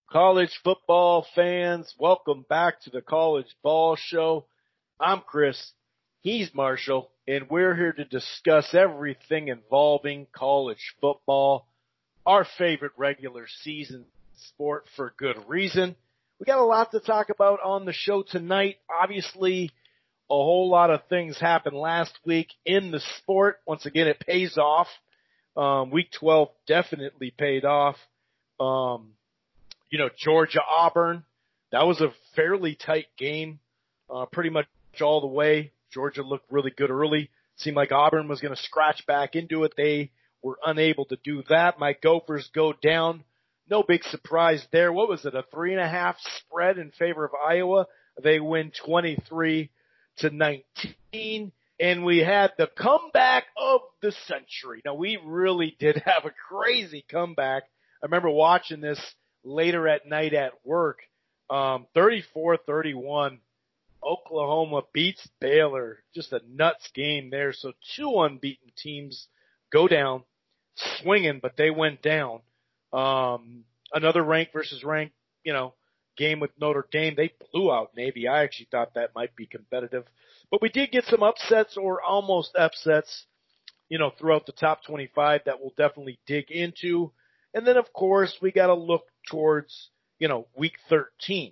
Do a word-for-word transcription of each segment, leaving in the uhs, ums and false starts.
College football fans, welcome back to the College Ball Show. I'm Chris, he's Marshall, and we're here to discuss everything involving college football, our favorite regular season sport for good reason. We got a lot to talk about on the show tonight. Obviously, a whole lot of things happened last week in the sport. Once again, it pays off. Um, week twelve definitely paid off. Um, you know, Georgia Auburn, that was a fairly tight game, uh, pretty much all the way. Georgia looked really good early. Seemed like Auburn was going to scratch back into it. They were unable to do that. My Gophers go down. No big surprise there. What was it? A three and a half spread in favor of Iowa. They win twenty-three to nineteen. And we had the comeback of the century. Now, we really did have a crazy comeback. I remember watching this later at night at work. Um, thirty-four thirty-one. Oklahoma beats Baylor. Just a nuts game there. So two unbeaten teams go down swinging, but they went down. Um, another ranked versus ranked, you know, game with Notre Dame. They blew out Navy. I actually thought that might be competitive. But we did get some upsets or almost upsets, you know, throughout the top twenty-five that we'll definitely dig into. And then, of course, we got to look towards, you know, week thirteen.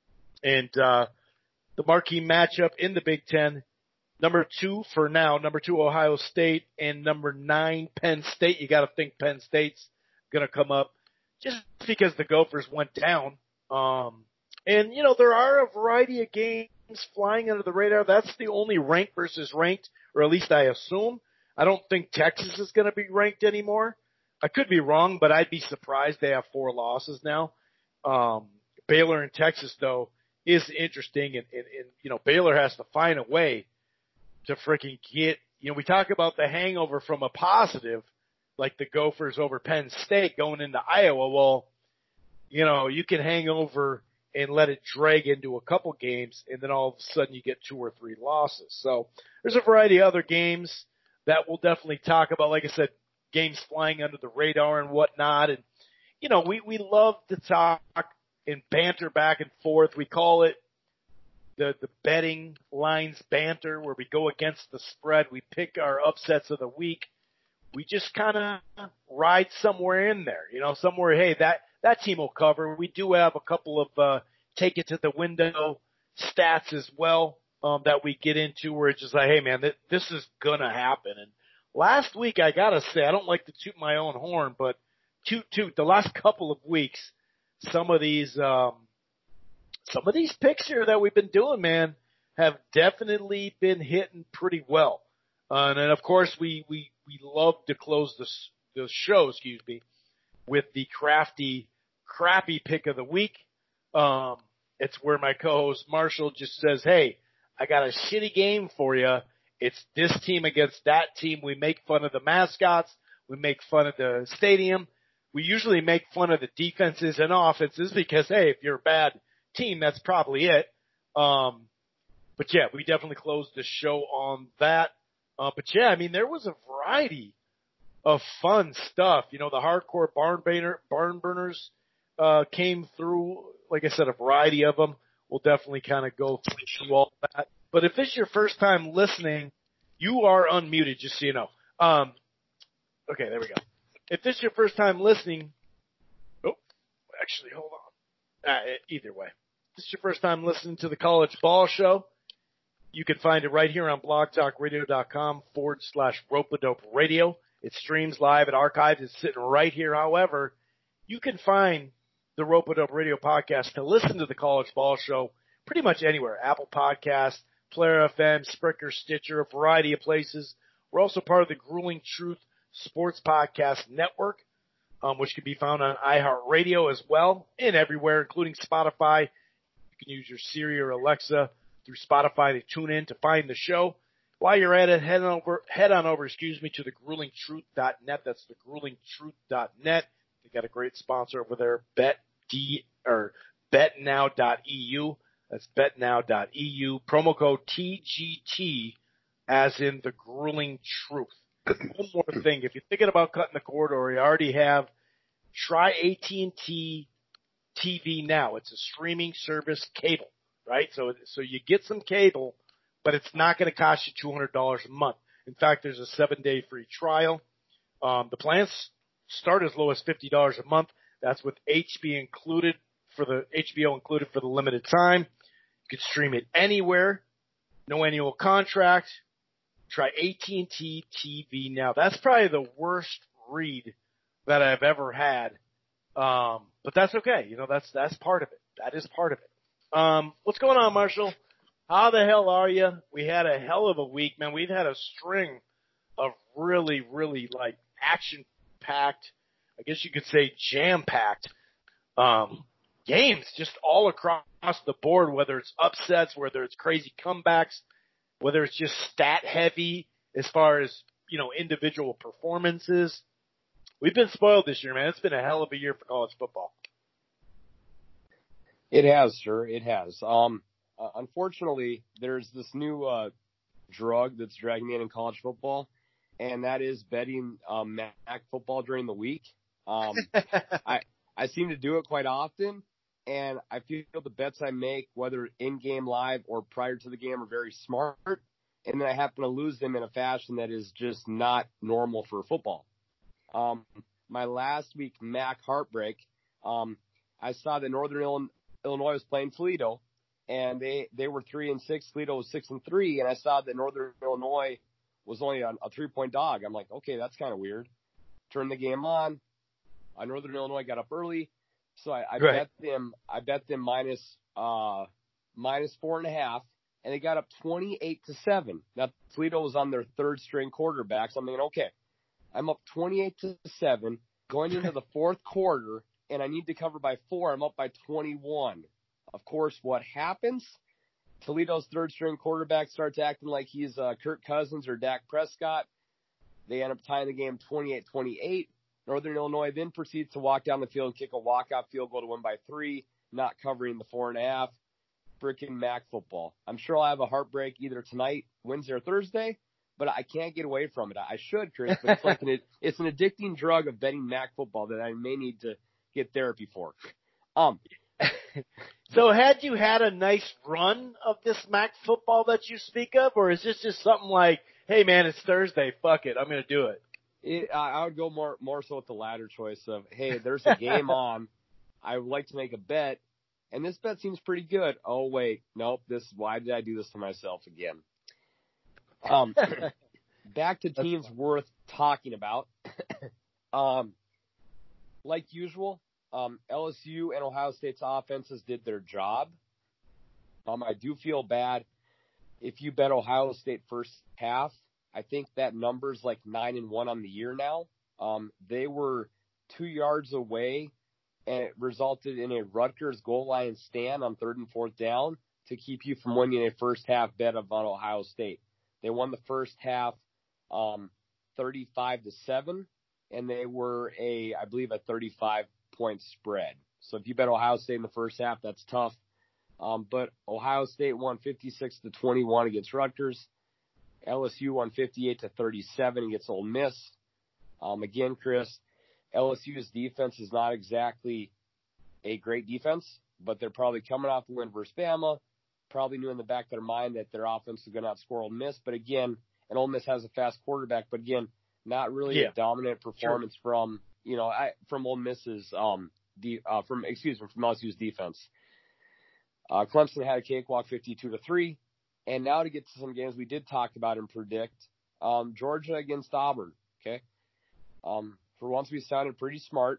And uh, the marquee matchup in the Big Ten, number two for now, number two Ohio State, and number nine Penn State. You got to think Penn State's going to come up just because the Gophers went down. Um, and, you know, there are a variety of games flying under the radar. That's the only ranked versus ranked, or at least I assume. I don't think Texas is going to be ranked anymore. I could be wrong, but I'd be surprised. They have four losses now. Um, Baylor and Texas, though, is interesting. And, and, and, you know, Baylor has to find a way to freaking get, you know, we talk about the hangover from a positive, like the Gophers over Penn State going into Iowa. Well, you know, you can hang over and let it drag into a couple games, and then all of a sudden you get two or three losses. So there's a variety of other games that we'll definitely talk about. Like I said, games flying under the radar and whatnot. And, you know, we, we love to talk and banter back and forth. We call it the, the betting lines banter, where we go against the spread. We pick our upsets of the week. We just kind of ride somewhere in there, you know, somewhere, hey, that, that team will cover. We do have a couple of, uh, take it to the window stats as well, um, that we get into where it's just like, hey man, th- this is gonna happen. And last week, I gotta say, I don't like to toot my own horn, but toot toot, the last couple of weeks, some of these, um, some of these picks here that we've been doing, man, have definitely been hitting pretty well. Uh, and then of course we, we, we love to close the, the show, excuse me, with the crafty, crappy pick of the week. Um, it's where my co-host Marshall just says, hey, I got a shitty game for you. It's this team against that team. We make fun of the mascots. We make fun of the stadium. We usually make fun of the defenses and offenses because, hey, if you're a bad team, that's probably it. Um, but yeah, we definitely closed the show on that. Uh, but yeah, I mean, there was a variety of fun stuff. You know, the hardcore barn burner, barn burners, uh, came through. Like I said, a variety of them. We'll definitely kind of go through all that. But if this is your first time listening, you are unmuted, just so you know. Um, okay, there we go. If this is your first time listening, oh, actually, hold on. Uh, either way, if this is your first time listening to the College Ball Show, you can find it right here on blogtalkradio.com forward slash rope-a-dope radio. It streams live and archived. It's sitting right here. However, you can find the Rope-a-Dope Radio podcast to listen to the College Ball Show pretty much anywhere. Apple Podcasts, Player F M, Spreaker, Stitcher, a variety of places. We're also part of the Grueling Truth Sports Podcast Network, um, which can be found on iHeartRadio as well, and everywhere, including Spotify. You can use your Siri or Alexa through Spotify to tune in to find the show. While you're at it, head on over, head on over, excuse me, to the grueling truth dot net. That's the grueling truth dot net. They got a great sponsor over there, Bet D or bet now dot e u. That's bet now dot e u. Promo code T G T, as in the grueling truth. One more thing, if you're thinking about cutting the cord or you already have, try A T and T T V Now. It's a streaming service cable, right? So, so you get some cable, but it's not going to cost you two hundred dollars a month. In fact, there's a seven day free trial. Um, the plans start as low as fifty dollars a month. That's with H B O included for the H B O included for the limited time. You can stream it anywhere. No annual contract. Try A T and T T V Now. That's probably the worst read that I've ever had. Um, but that's okay. You know, that's, that's part of it. That is part of it. Um, what's going on, Marshall? How the hell are you? We had a hell of a week, man. We've had a string of really, really like action-packed, I guess you could say jam-packed, um, games just all across the board, whether it's upsets, whether it's crazy comebacks, whether it's just stat heavy as far as, you know, individual performances. We've been spoiled this year, man. It's been a hell of a year for college football. It has, sir. It has. Um, uh, unfortunately, there's this new uh, drug that's dragging me in in college football, and that is betting um, M A C football during the week. Um, I I seem to do it quite often, and I feel the bets I make, whether in-game live or prior to the game, are very smart, and then I happen to lose them in a fashion that is just not normal for football. Um, my last week M A C heartbreak, um, I saw that Northern Illinois was playing Toledo, and they, they were three and six. Toledo was six and three, and I saw that Northern Illinois was only a, a three-point dog. I'm like, okay, that's kind of weird. Turned the game on. Uh, Northern Illinois got up early, so I, I right. bet them. I bet them minus uh minus four and a half, and they got up twenty-eight to seven. Now Toledo was on their third-string quarterback, so I'm thinking, okay, I'm up twenty-eight to seven going into the fourth quarter, and I need to cover by four. I'm up by twenty-one. Of course, what happens? Toledo's third-string quarterback starts acting like he's uh, Kirk Cousins or Dak Prescott. They end up tying the game twenty-eight twenty-eight. Northern Illinois then proceeds to walk down the field and kick a walk-off field goal to win by three, not covering the four and a half. Freaking M A C football. I'm sure I'll have a heartbreak either tonight, Wednesday, or Thursday, but I can't get away from it. I should, Chris, but it's like an, it's an addicting drug of betting M A C football that I may need to get therapy for. Um. So had you had a nice run of this M A C football that you speak of, or is this just something like, hey, man, it's Thursday, fuck it, I'm going to do it? It, I would go more more so with the latter choice of, hey, there's a game on. I would like to make a bet, and this bet seems pretty good. Oh, wait, nope, this. Why did I do this to myself again? Um, back to teams worth talking about. um, like usual, um, L S U and Ohio State's offenses did their job. Um, I do feel bad if you bet Ohio State first half. I think that number's like nine and one on the year now. Um, they were two yards away, and it resulted in a Rutgers goal line stand on third and fourth down to keep you from winning a first half bet of on Ohio State. They won the first half um, thirty-five to seven, and they were a, I believe, a thirty-five point spread. So if you bet Ohio State in the first half, that's tough. Um, but Ohio State won fifty-six to twenty-one against Rutgers. L S U won fifty-eight to thirty-seven against Ole Miss. Um, again, Chris, L S U's defense is not exactly a great defense, but they're probably coming off the win versus Bama, probably knew in the back of their mind that their offense is going to outscore Ole Miss. But again, and Ole Miss has a fast quarterback, but again, not really yeah. a dominant performance sure. from, you know, I, from Ole Miss's, um, de, uh, from, excuse me, from L S U's defense. Uh, Clemson had a cakewalk fifty-two to three. And now to get to some games we did talk about and predict, um, Georgia against Auburn, okay? Um, for once we sounded pretty smart.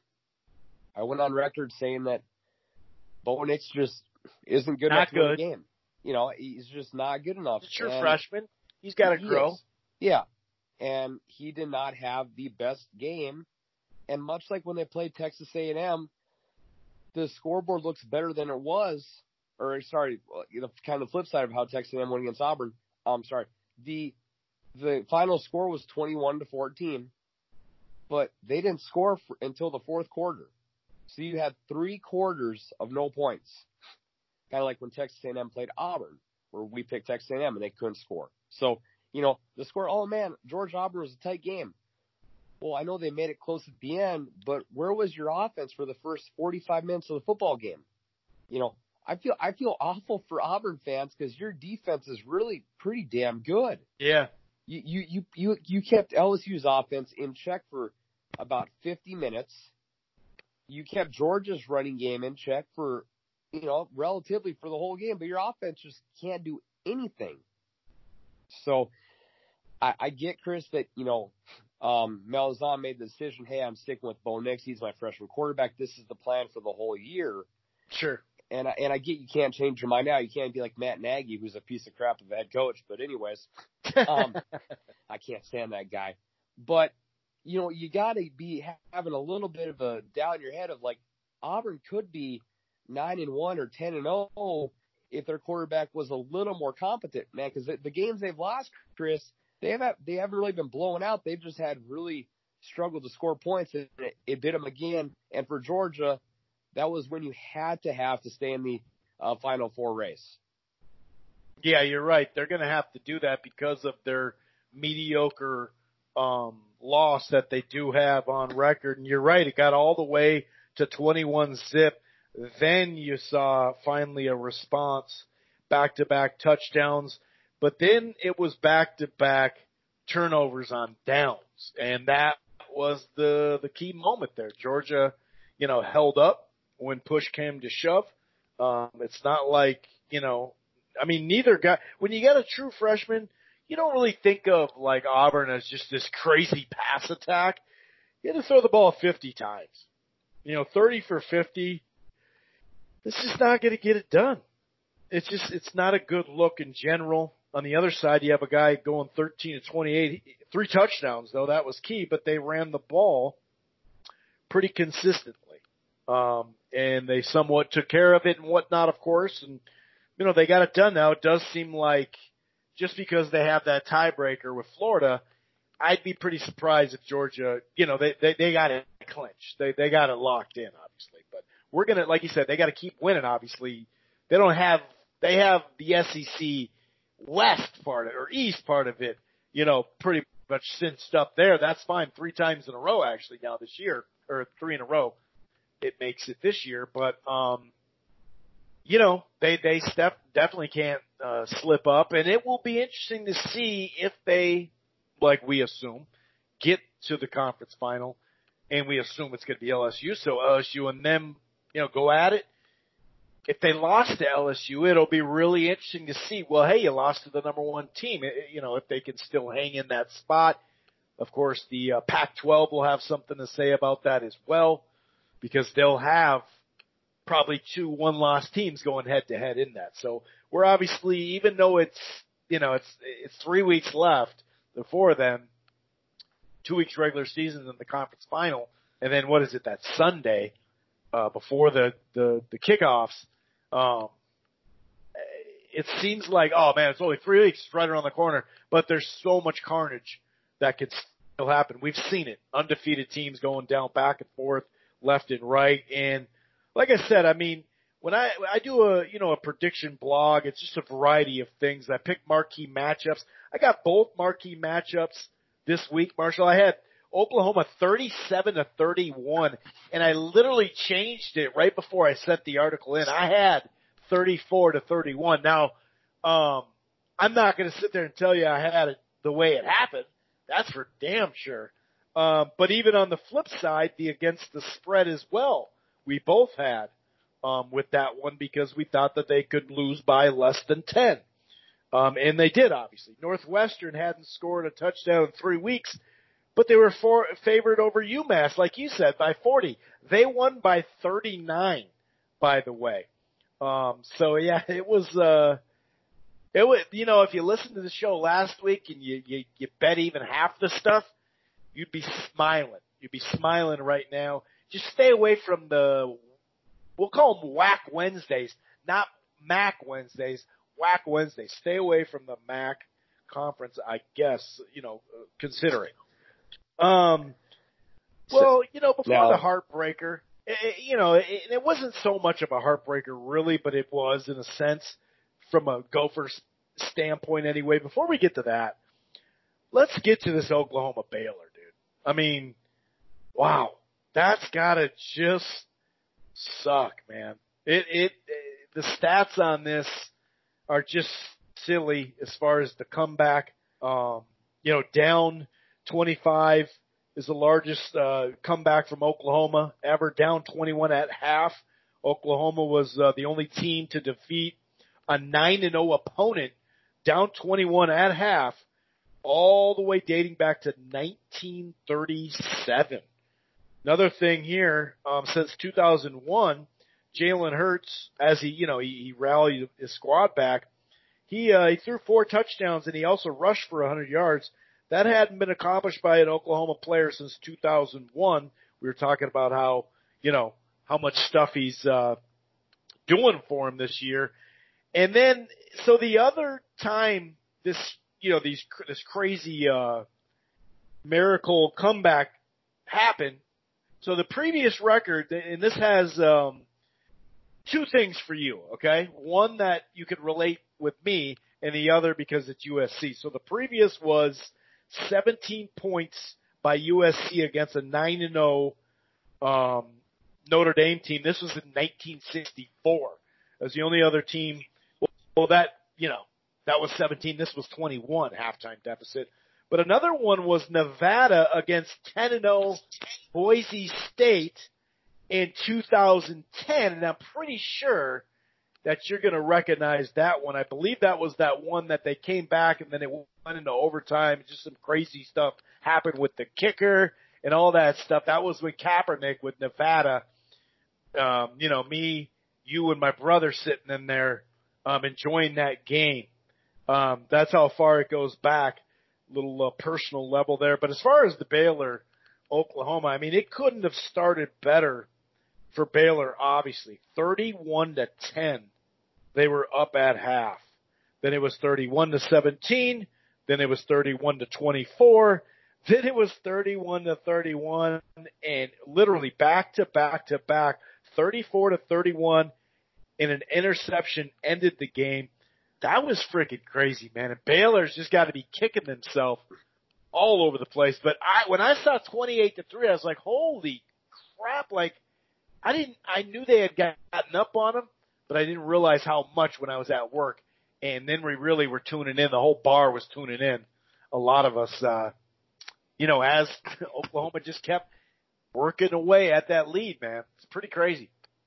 I went on record saying that Bo Nix just isn't good not enough to good. win the game. You know, he's just not good enough. It's your freshman. He's got to he grow. Is. Yeah. And he did not have the best game. And much like when they played Texas A and M, the scoreboard looks better than it was. Or sorry, the kind of flip side of how Texas A and M won against Auburn. I'm sorry. The the final score was twenty-one to fourteen, but they didn't score for, until the fourth quarter. So you had three quarters of no points. Kind of like when Texas A and M played Auburn, where we picked Texas A and M and they couldn't score. So, you know, the score, oh man, Georgia Auburn was a tight game. well, I know they made it close at the end, but where was your offense for the first forty-five minutes of the football game? You know, I feel I feel awful for Auburn fans because your defense is really pretty damn good. Yeah. You you you you you kept L S U's offense in check for about fifty minutes. You kept Georgia's running game in check for, you know, relatively for the whole game, but your offense just can't do anything. So I, I get, Chris, that, you know, um, Malzahn made the decision, hey, I'm sticking with Bo Nix. He's my freshman quarterback. This is the plan for the whole year. Sure. And I, and I get you can't change your mind now. You can't be like Matt Nagy, who's a piece of crap of a head coach. But anyways, um, I can't stand that guy. But, you know, you got to be having a little bit of a doubt in your head of like Auburn could be nine and one or ten and zero if their quarterback was a little more competent, man. Because the, the games they've lost, Chris, they haven't they haven't really been blown out. They've just had really struggled to score points, and it, it bit them again. And for Georgia, that was when you had to have to stay in the uh, Final Four race. Yeah, you're right. They're going to have to do that because of their mediocre um, loss that they do have on record. And you're right. It got all the way to twenty-one zip. Then you saw finally a response, back-to-back touchdowns. But then it was back-to-back turnovers on downs. And that was the, the key moment there. Georgia, you know, held up when push came to shove. Um, it's not like, you know, I mean, neither guy, when you get a true freshman, you don't really think of like Auburn as just this crazy pass attack. You had to throw the ball fifty times. You know, thirty for fifty. This is not going to get it done. It's just, it's not a good look in general. On the other side, you have a guy going thirteen to twenty-eight, three touchdowns though, that was key, but they ran the ball pretty consistently. Um, and they somewhat took care of it and whatnot, of course. And, you know, they got it done now. It does seem like just because they have that tiebreaker with Florida, I'd be pretty surprised if Georgia, you know, they, they, they got it clinched. They, they got it locked in, obviously. But we're going to, like you said, they got to keep winning, obviously. They don't have, they have the S E C West part of, or East part of it, you know, pretty much cinched up there. That's fine. Three times in a row, actually, now this year, or three in a row. It makes it this year, but, um, you know, they, they step, definitely can't, uh, slip up, and it will be interesting to see if they, like we assume, get to the conference final, and we assume it's going to be L S U, so L S U and them, you know, go at it. If they lost to L S U, it'll be really interesting to see, well, hey, you lost to the number one team, it, you know, if they can still hang in that spot. Of course, the uh, Pac twelve will have something to say about that as well, because they'll have probably two one-loss teams going head-to-head in that. So we're obviously, even though it's, you know, it's it's three weeks left, the four of them, two weeks regular season and the conference final, and then what is it, that Sunday uh, before the, the, the kickoffs, um, it seems like, oh, man, it's only three weeks, it's right around the corner, but there's so much carnage that could still happen. We've seen it, undefeated teams going down back and forth, left and right. And like I said, I mean, when I, I do a, you know, a prediction blog, it's just a variety of things. I pick marquee matchups. I got both marquee matchups this week, Marshall. I had Oklahoma thirty-seven to thirty-one, and I literally changed it right before I sent the article in. I had thirty-four to thirty-one. Now, um, I'm not going to sit there and tell you I had it the way it happened. That's for damn sure. Um, but even on the flip side, the against the spread as well, we both had um, with that one because we thought that they could lose by less than ten. Um, and they did, obviously. Northwestern hadn't scored a touchdown in three weeks, but they were for, favored over UMass, like you said, by forty. They won by thirty-nine, by the way. Um, so, yeah, it was uh, – it was, you know, if you listened to the show last week and you, you, you bet even half the stuff, you'd be smiling. You'd be smiling right now. Just stay away from the, we'll call them Whack Wednesdays, not Mac Wednesdays, Whack Wednesdays. Stay away from the Mac conference, I guess, you know, considering. Um, well, you know, before now, the heartbreaker, it, you know, it, it wasn't so much of a heartbreaker really, but it was in a sense from a Gopher standpoint anyway. Before we get to that, let's get to this Oklahoma Baylor, dude. I mean, wow, that's gotta just suck, man. It, it, the stats on this are just silly as far as the comeback. Um, you know, down twenty-five is the largest, uh, comeback from Oklahoma ever, down twenty-one at half. Oklahoma was, uh, the only team to defeat a nine and oh opponent down twenty-one at half, all the way dating back to nineteen thirty-seven. Another thing here, um, since two thousand one, Jalen Hurts, as he, you know, he, he rallied his squad back, he, uh, he threw four touchdowns and he also rushed for one hundred yards. That hadn't been accomplished by an Oklahoma player since two thousand one. We were talking about how, you know, how much stuff he's, uh, doing for him this year. And then, so the other time this, you know, these, this crazy, uh, miracle comeback happened. So the previous record, and this has, um, two things for you, okay? One that you could relate with me, and the other because it's U S C. So the previous was seventeen points by U S C against a nine and oh, um, Notre Dame team. This was in nineteen sixty-four. As the only other team. Well, that, you know, that was seventeen. This was twenty-one halftime deficit. But another one was Nevada against ten and oh Boise State in two thousand ten. And I'm pretty sure that you're going to recognize that one. I believe that was that one that they came back and then it went into overtime. Just some crazy stuff happened with the kicker and all that stuff. That was with Kaepernick with Nevada. Um, you know, me, you, and my brother sitting in there um, enjoying that game. Um, that's how far it goes back. Little uh, personal level there. But as far as the Baylor, Oklahoma, I mean, it couldn't have started better for Baylor, obviously. thirty-one to ten. They were up at half. Then it was thirty-one to seventeen. Then it was thirty-one to twenty-four. Then it was thirty-one to thirty-one, and literally back to back to back, thirty-four to thirty-one, and an interception ended the game. That was freaking crazy, man. And Baylor's just got to be kicking themselves all over the place. But I, when I saw twenty-eight to three, I was like, holy crap. Like, I didn't, I knew they had gotten up on them, but I didn't realize how much when I was at work. And then we really were tuning in. The whole bar was tuning in. A lot of us, uh, you know, as Oklahoma just kept working away at that lead, man. It's pretty crazy.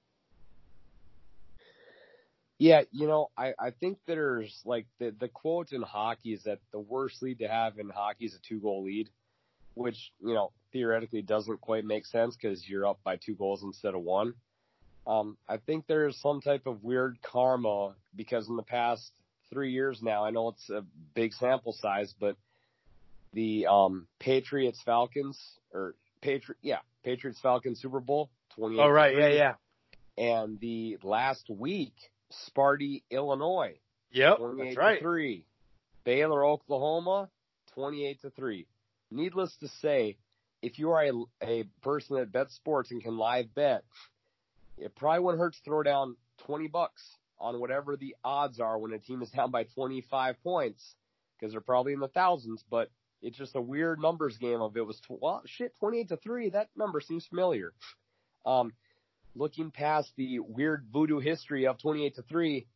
Yeah, you know, I, I think there's, like, the, the quote in hockey is that the worst lead to have in hockey is a two-goal lead, which, you know, theoretically doesn't quite make sense because you're up by two goals instead of one. Um, I think there's some type of weird karma because in the past three years now, I know it's a big sample size, but the um, Patriots-Falcons, or Patri- yeah, Patriots-Falcons Super Bowl, twenty-eight. Oh, right, yeah, yeah. And the last week, Sparty, Illinois. Yep, twenty-eight that's right. to three. Baylor, Oklahoma, twenty-eight to three. Needless to say, if you are a, a person that bets sports and can live bet, it probably wouldn't hurt to throw down twenty bucks on whatever the odds are when a team is down by twenty-five points, because they're probably in the thousands, but it's just a weird numbers game of it was, tw- well, shit, twenty-eight to three, that number seems familiar. Um, Looking past the weird voodoo history of twenty-eight to three,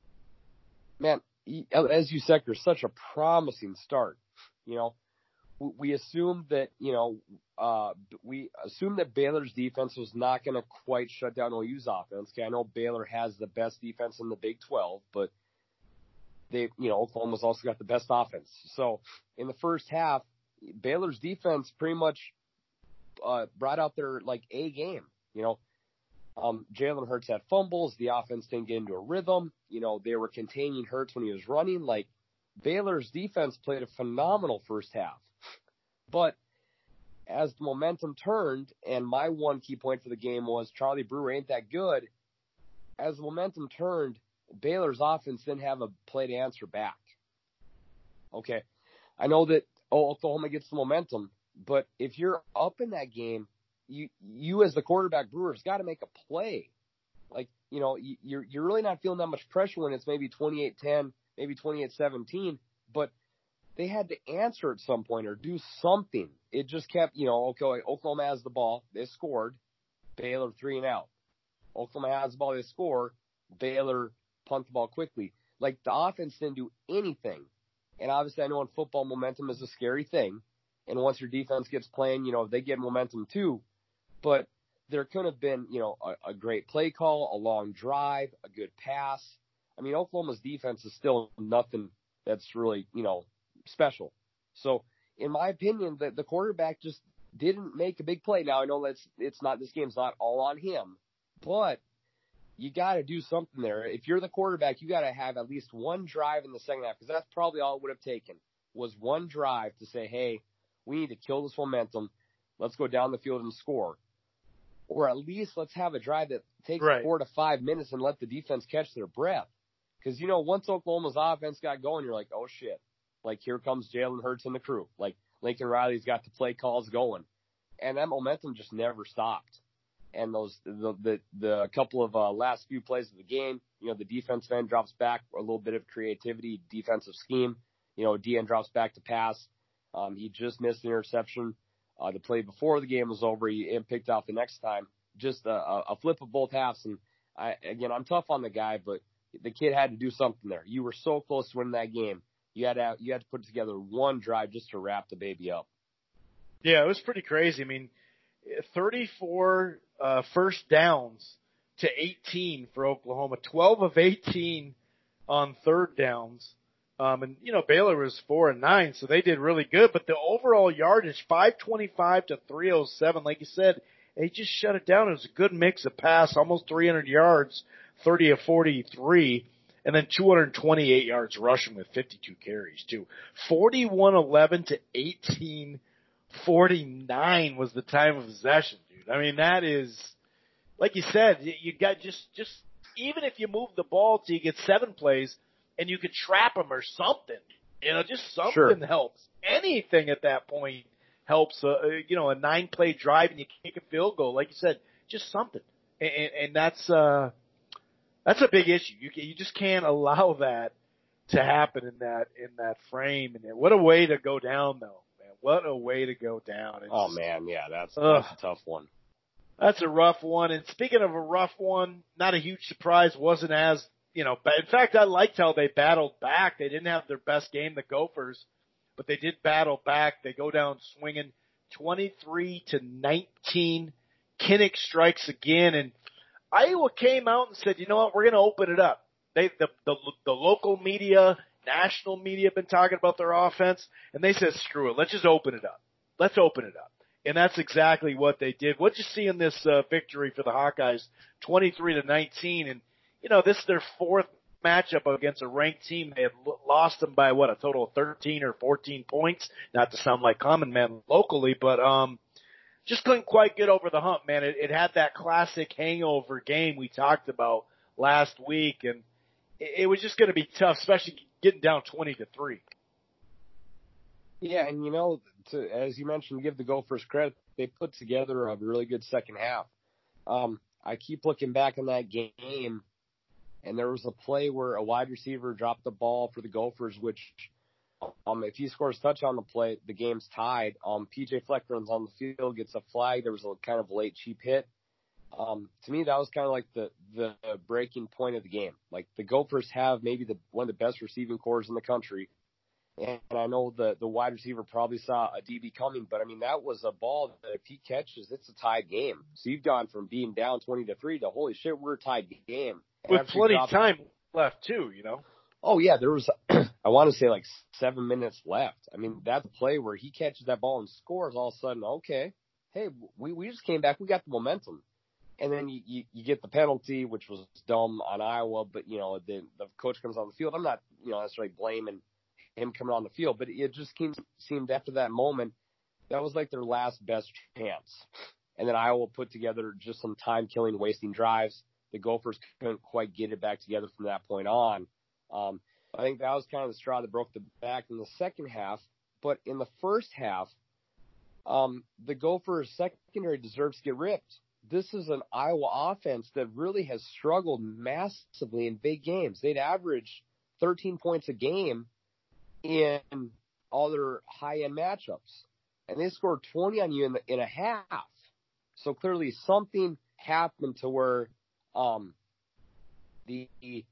man, as you said, there's such a promising start. You know, we assumed that, you know, uh, we assumed that Baylor's defense was not going to quite shut down O U's offense. Okay, I know Baylor has the best defense in the Big twelve, but they, you know, Oklahoma's also got the best offense. So in the first half, Baylor's defense pretty much uh, brought out their like A game. You know. Um, Jalen Hurts had fumbles. The offense didn't get into a rhythm. You know, they were containing Hurts when he was running. Like, Baylor's defense played a phenomenal first half. But as the momentum turned, and my one key point for the game was Charlie Brewer ain't that good. As the momentum turned, Baylor's offense didn't have a play to answer back. Okay. I know that oh, Oklahoma gets the momentum, but if you're up in that game, You, you as the quarterback, Brewers, got to make a play. Like, you know, you, you're you're really not feeling that much pressure when it's maybe twenty-eight ten, maybe twenty-eight seventeen. But they had to answer at some point or do something. It just kept, you know, okay, Oklahoma has the ball. They scored. Baylor three and out. Oklahoma has the ball. They score. Baylor punt the ball quickly. Like, the offense didn't do anything. And obviously, I know in football, momentum is a scary thing. And once your defense gets playing, you know, they get momentum too. But there could have been, you know, a, a great play call, a long drive, a good pass. I mean, Oklahoma's defense is still nothing that's really, you know, special. So, in my opinion, the, the quarterback just didn't make a big play. Now, I know that's it's not this game's not all on him, but you got to do something there. If you're the quarterback, you got to have at least one drive in the second half, because that's probably all it would have taken was one drive to say, hey, we need to kill this momentum. Let's go down the field and score. Or at least let's have a drive that takes right. four to five minutes and let the defense catch their breath. Because, you know, once Oklahoma's offense got going, you're like, oh, shit. Like, here comes Jalen Hurts and the crew. Like, Lincoln Riley's got the play calls going. And that momentum just never stopped. And those the the, the couple of uh, last few plays of the game, you know, the defensive end drops back, a little bit of creativity, defensive scheme. You know, D N drops back to pass. Um, he just missed an interception. Uh, the play before the game was over, he picked off the next time. Just a, a flip of both halves. And, I again, I'm tough on the guy, but the kid had to do something there. You were so close to winning that game. You had to have, you had to put together one drive just to wrap the baby up. Yeah, it was pretty crazy. I mean, thirty-four uh, first downs to eighteen for Oklahoma, twelve of eighteen on third downs. Um, and, you know, Baylor was four and nine, so they did really good. But the overall yardage, five twenty-five to three oh seven, like you said, they just shut it down. It was a good mix of pass, almost three hundred yards, thirty of forty-three, and then two hundred twenty-eight yards rushing with fifty-two carries, too. forty-one eleven to eighteen forty-nine was the time of possession, dude. I mean, that is, like you said, you got just, just, even if you move the ball till you get seven plays and you could trap them or something, you know, just something sure. helps. Anything at that point helps, uh, you know, a nine play drive and you kick a field goal. Like you said, just something. And, and, and that's, uh, that's a big issue. You you just can't allow that to happen in that, in that frame. And what a way to go down though. What a way to go down. It's, oh, man, yeah, that's, that's a tough one. That's a rough one. And speaking of a rough one, not a huge surprise, wasn't as, you know, in fact, I liked how they battled back. They didn't have their best game, the Gophers, but they did battle back. They go down swinging twenty-three to nineteen. Kinnick strikes again, and Iowa came out and said, you know what, we're going to open it up. They, the, the, the local media, national media have been talking about their offense, and they said, screw it, let's just open it up. Let's open it up. And that's exactly what they did. What'd you see in this uh, victory for the Hawkeyes, twenty-three to nineteen? And, you know, this is their fourth matchup against a ranked team. They had lost them by, what, a total of thirteen or fourteen points. Not to sound like common man locally, but um, just couldn't quite get over the hump, man. It, it had that classic hangover game we talked about last week, and it, it was just going to be tough, especially getting down twenty to three. Yeah, and you know, to, as you mentioned, give the Gophers credit. They put together a really good second half. Um, I keep looking back on that game, and there was a play where a wide receiver dropped the ball for the Gophers, which um, if he scores a touch on the play, the game's tied. Um, P J Fleck runs on the field, gets a flag. There was a kind of late cheap hit. Um, to me, that was kind of like the, the breaking point of the game. Like, the Gophers have maybe the one of the best receiving corps in the country. And I know the, the wide receiver probably saw a D B coming, but I mean, that was a ball that if he catches, it's a tied game. So you've gone from being down twenty to three to holy shit, we're a tied game. And with plenty of time left too, you know? Oh yeah, there was, I want to say like seven minutes left. I mean, that play where he catches that ball and scores, all of a sudden, okay, hey, we, we just came back. We got the momentum. And then you, you, you get the penalty, which was dumb on Iowa, but you know, the, the coach comes on the field. I'm not, you know, necessarily blaming him coming on the field, but it just seemed, seemed after that moment, that was like their last best chance. And then Iowa put together just some time-killing, wasting drives. The Gophers couldn't quite get it back together from that point on. Um, I think that was kind of the straw that broke the back in the second half. But in the first half, um, the Gophers secondary deserves to get ripped. This is an Iowa offense that really has struggled massively in big games. They'd average thirteen points a game in all their high-end matchups. And they scored twenty on you in, the, in a half. So clearly something happened to where um, the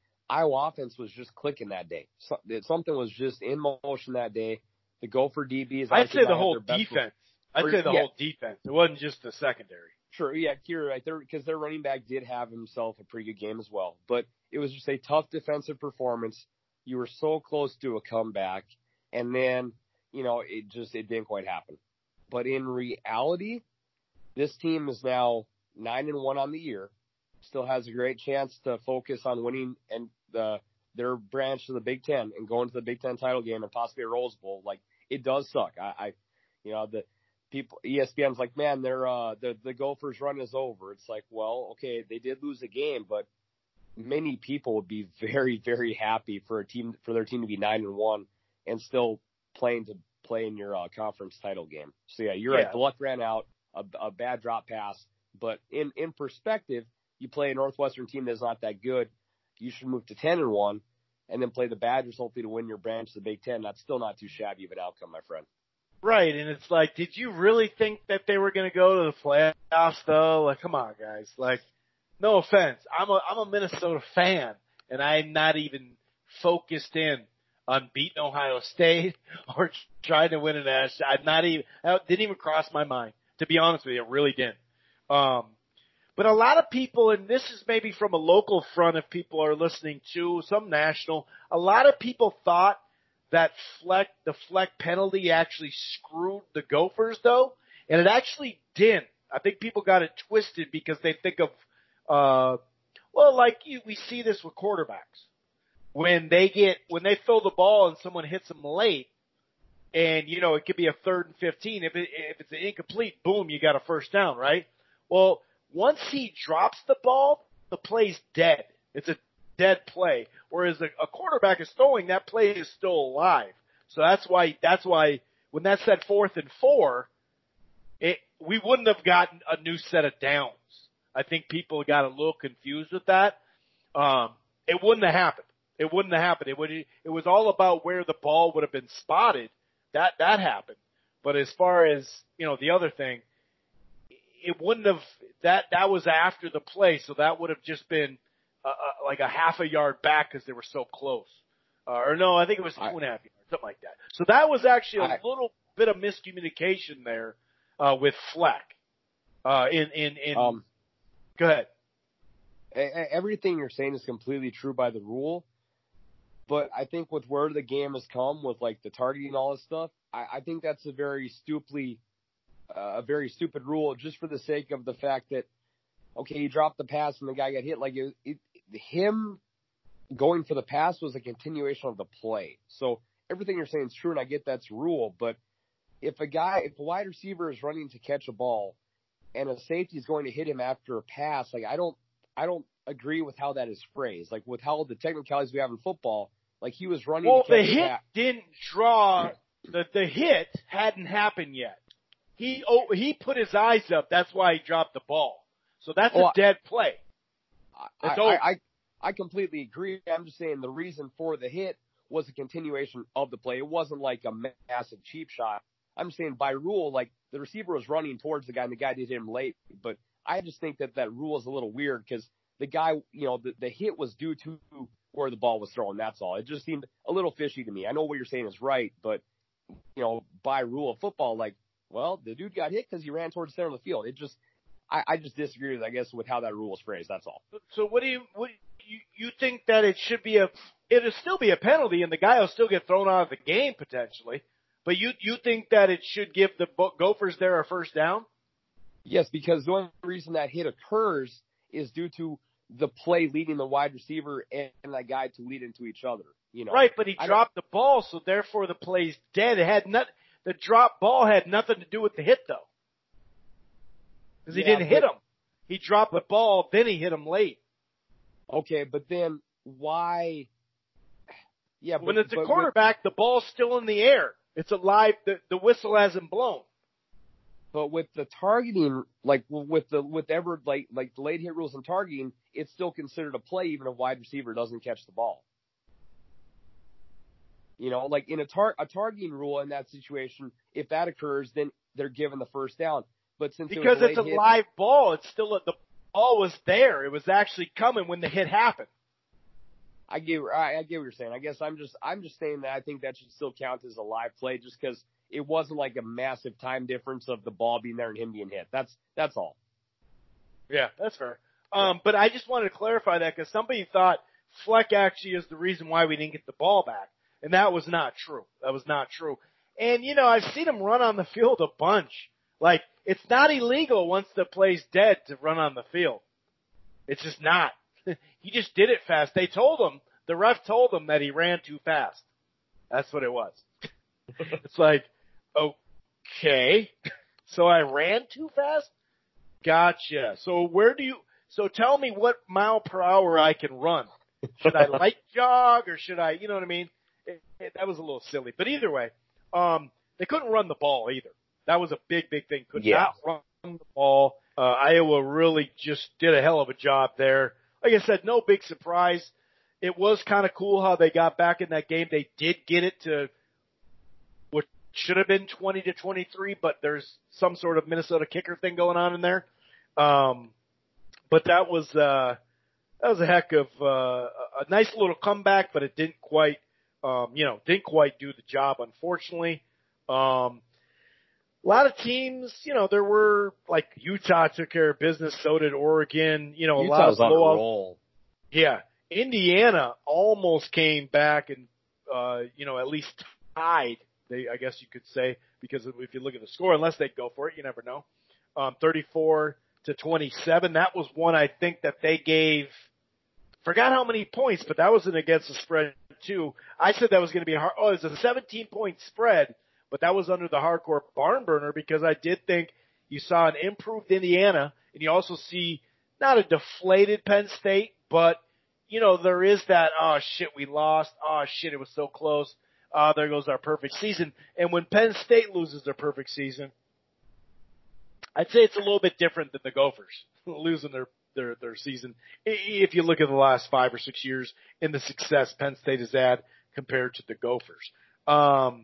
Iowa offense was just clicking that day. So, something was just in motion that day. The Gopher D Bs. I'd say the whole defense. I'd say the yeah. whole defense. It wasn't just the secondary. Sure, yeah, you're right. Because their running back did have himself a pretty good game as well. But it was just a tough defensive performance. You were so close to a comeback. And then, you know, it just it didn't quite happen. But in reality, this team is now nine and one on the year. Still has a great chance to focus on winning and the their branch of the Big Ten and going to the Big Ten title game and possibly a Rose Bowl. Like, it does suck. I, I you know, the people, E S P N's like, man, they're uh the the Gophers' run is over. It's like, well, okay, they did lose a game, but many people would be very, very happy for a team for their team to be nine and one and still playing to play in your uh, conference title game. So yeah, you're yeah. right. The luck ran out. A, a bad drop pass, but in in perspective, you play a Northwestern team that's not that good. You should move to ten and one, and then play the Badgers hopefully to win your branch of the Big Ten. That's still not too shabby of an outcome, my friend. Right, and it's like, did you really think that they were going to go to the playoffs, though? Like, come on, guys. Like, no offense. I'm a I'm a Minnesota fan, and I'm not even focused in on beating Ohio State or trying to win a national. I'm not even. That didn't even cross my mind. To be honest with you, it really didn't. Um, but a lot of people, and this is maybe from a local front if people are listening to, some national, a lot of people thought that Fleck, the Fleck penalty actually screwed the Gophers, though, and it actually didn't. I think people got it twisted because they think of, uh, well, like you, we see this with quarterbacks. When they get, when they throw the ball and someone hits them late, and, you know, it could be a third and fifteen. If it, if it's an incomplete, boom, you got a first down, right? Well, once he drops the ball, the play's dead. It's a dead play. Whereas a, a quarterback is throwing, that play is still alive. So that's why, that's why when that said fourth and four, it, we wouldn't have gotten a new set of downs. I think people got a little confused with that. Um, it wouldn't have happened. It wouldn't have happened. It would, it was all about where the ball would have been spotted. That, that happened. But as far as, you know, the other thing, it wouldn't have, that, that was after the play. So that would have just been uh, uh, like a half a yard back because they were so close. Uh, or no, I think it was two and a half yards, something like that. So that was actually a I, little bit of miscommunication there, uh, with Fleck. Uh, in, in, in, um, go ahead. Everything you're saying is completely true by the rule. But I think with where the game has come with like the targeting and all this stuff, I, I think that's a very stupidly, uh, a very stupid rule just for the sake of the fact that, okay, you dropped the pass and the guy got hit. Like it, it, him going for the pass was a continuation of the play. So everything you're saying is true, and I get that's rule. But if a guy, if a wide receiver is running to catch a ball and a safety is going to hit him after a pass, like I don't, I don't agree with how that is phrased. Like with how the technicalities we have in football. Like he was running. Well, to the hit didn't draw. The the hit hadn't happened yet. He oh, he put his eyes up. That's why he dropped the ball. So that's oh, a dead play. I, I, I I completely agree. I'm just saying the reason for the hit was a continuation of the play. It wasn't like a massive cheap shot. I'm just saying by rule, like the receiver was running towards the guy and the guy did hit him late. But I just think that that rule is a little weird because the guy, you know, the, the hit was due to where the ball was thrown. That's all. It just seemed a little fishy to me. I know what you're saying is right, but, you know, by rule of football, like, well, the dude got hit because he ran towards the center of the field. It just, I, I just disagree with, I guess, with how that rule is phrased. That's all. So what do you, what you, you think that it should be a, it'll still be a penalty and the guy will still get thrown out of the game potentially, but you, you think that it should give the Gophers there a first down? Yes, because the only reason that hit occurs is due to the play leading the wide receiver and that guy to lead into each other, you know. Right, but he dropped the ball, so therefore the play's dead. It had not, the drop ball had nothing to do with the hit, though. Because he yeah, didn't but, hit him. He dropped but, the ball, then he hit him late. Okay, but then why? Yeah, but, when it's a but, quarterback, but, the ball's still in the air. It's alive. The, the whistle hasn't blown. But with the targeting, like with the with ever like like the late hit rules and targeting, it's still considered a play even if a wide receiver doesn't catch the ball. You know, like in a tar a targeting rule in that situation, if that occurs, then they're given the first down. But since because it was it's a hit, live ball, it's still a, the ball was there. It was actually coming when the hit happened. I get I, I get what you're saying. I guess I'm just I'm just saying that I think that should still count as a live play, just because it wasn't like a massive time difference of the ball being there and him being hit. That's that's all. Yeah, that's fair. Um, but I just wanted to clarify that because somebody thought Fleck actually is the reason why we didn't get the ball back. And that was not true. That was not true. And, you know, I've seen him run on the field a bunch. Like, it's not illegal once the play's dead to run on the field. It's just not. He just did it fast. They told him, the ref told him that he ran too fast. That's what it was. It's like, okay. So I ran too fast? Gotcha. So where do you, so tell me what mile per hour I can run. Should I light jog or should I, you know what I mean? It, it, that was a little silly. But either way, um, they couldn't run the ball either. That was a big, big thing. Could yeah. not run the ball. Uh, Iowa really just did a hell of a job there. Like I said, no big surprise. It was kind of cool how they got back in that game. They did get it to what should have been twenty to twenty-three, but there's some sort of Minnesota kicker thing going on in there. Um, but that was, uh, that was a heck of, uh, a nice little comeback, but it didn't quite, um, you know, didn't quite do the job, unfortunately. Um, a lot of teams, you know, there were, like, Utah took care of business, so did Oregon, you know, a lot of Utah's on a roll. Yeah. Indiana almost came back and, uh, you know, at least tied, they, I guess you could say, because if you look at the score, unless they go for it, you never know. Um, thirty-four to twenty-seven. That was one I think that they gave, forgot how many points, but that was an against the spread too. I said that was going to be a hard, oh, it was a seventeen point spread, but that was under the hardcore barn burner because I did think you saw an improved Indiana and you also see not a deflated Penn State, but you know, there is that, oh shit, we lost. Oh shit, it was so close. Oh, there goes our perfect season. And when Penn State loses their perfect season, I'd say it's a little bit different than the Gophers losing their, their, their season. If you look at the last five or six years in the success Penn State has had compared to the Gophers. Um,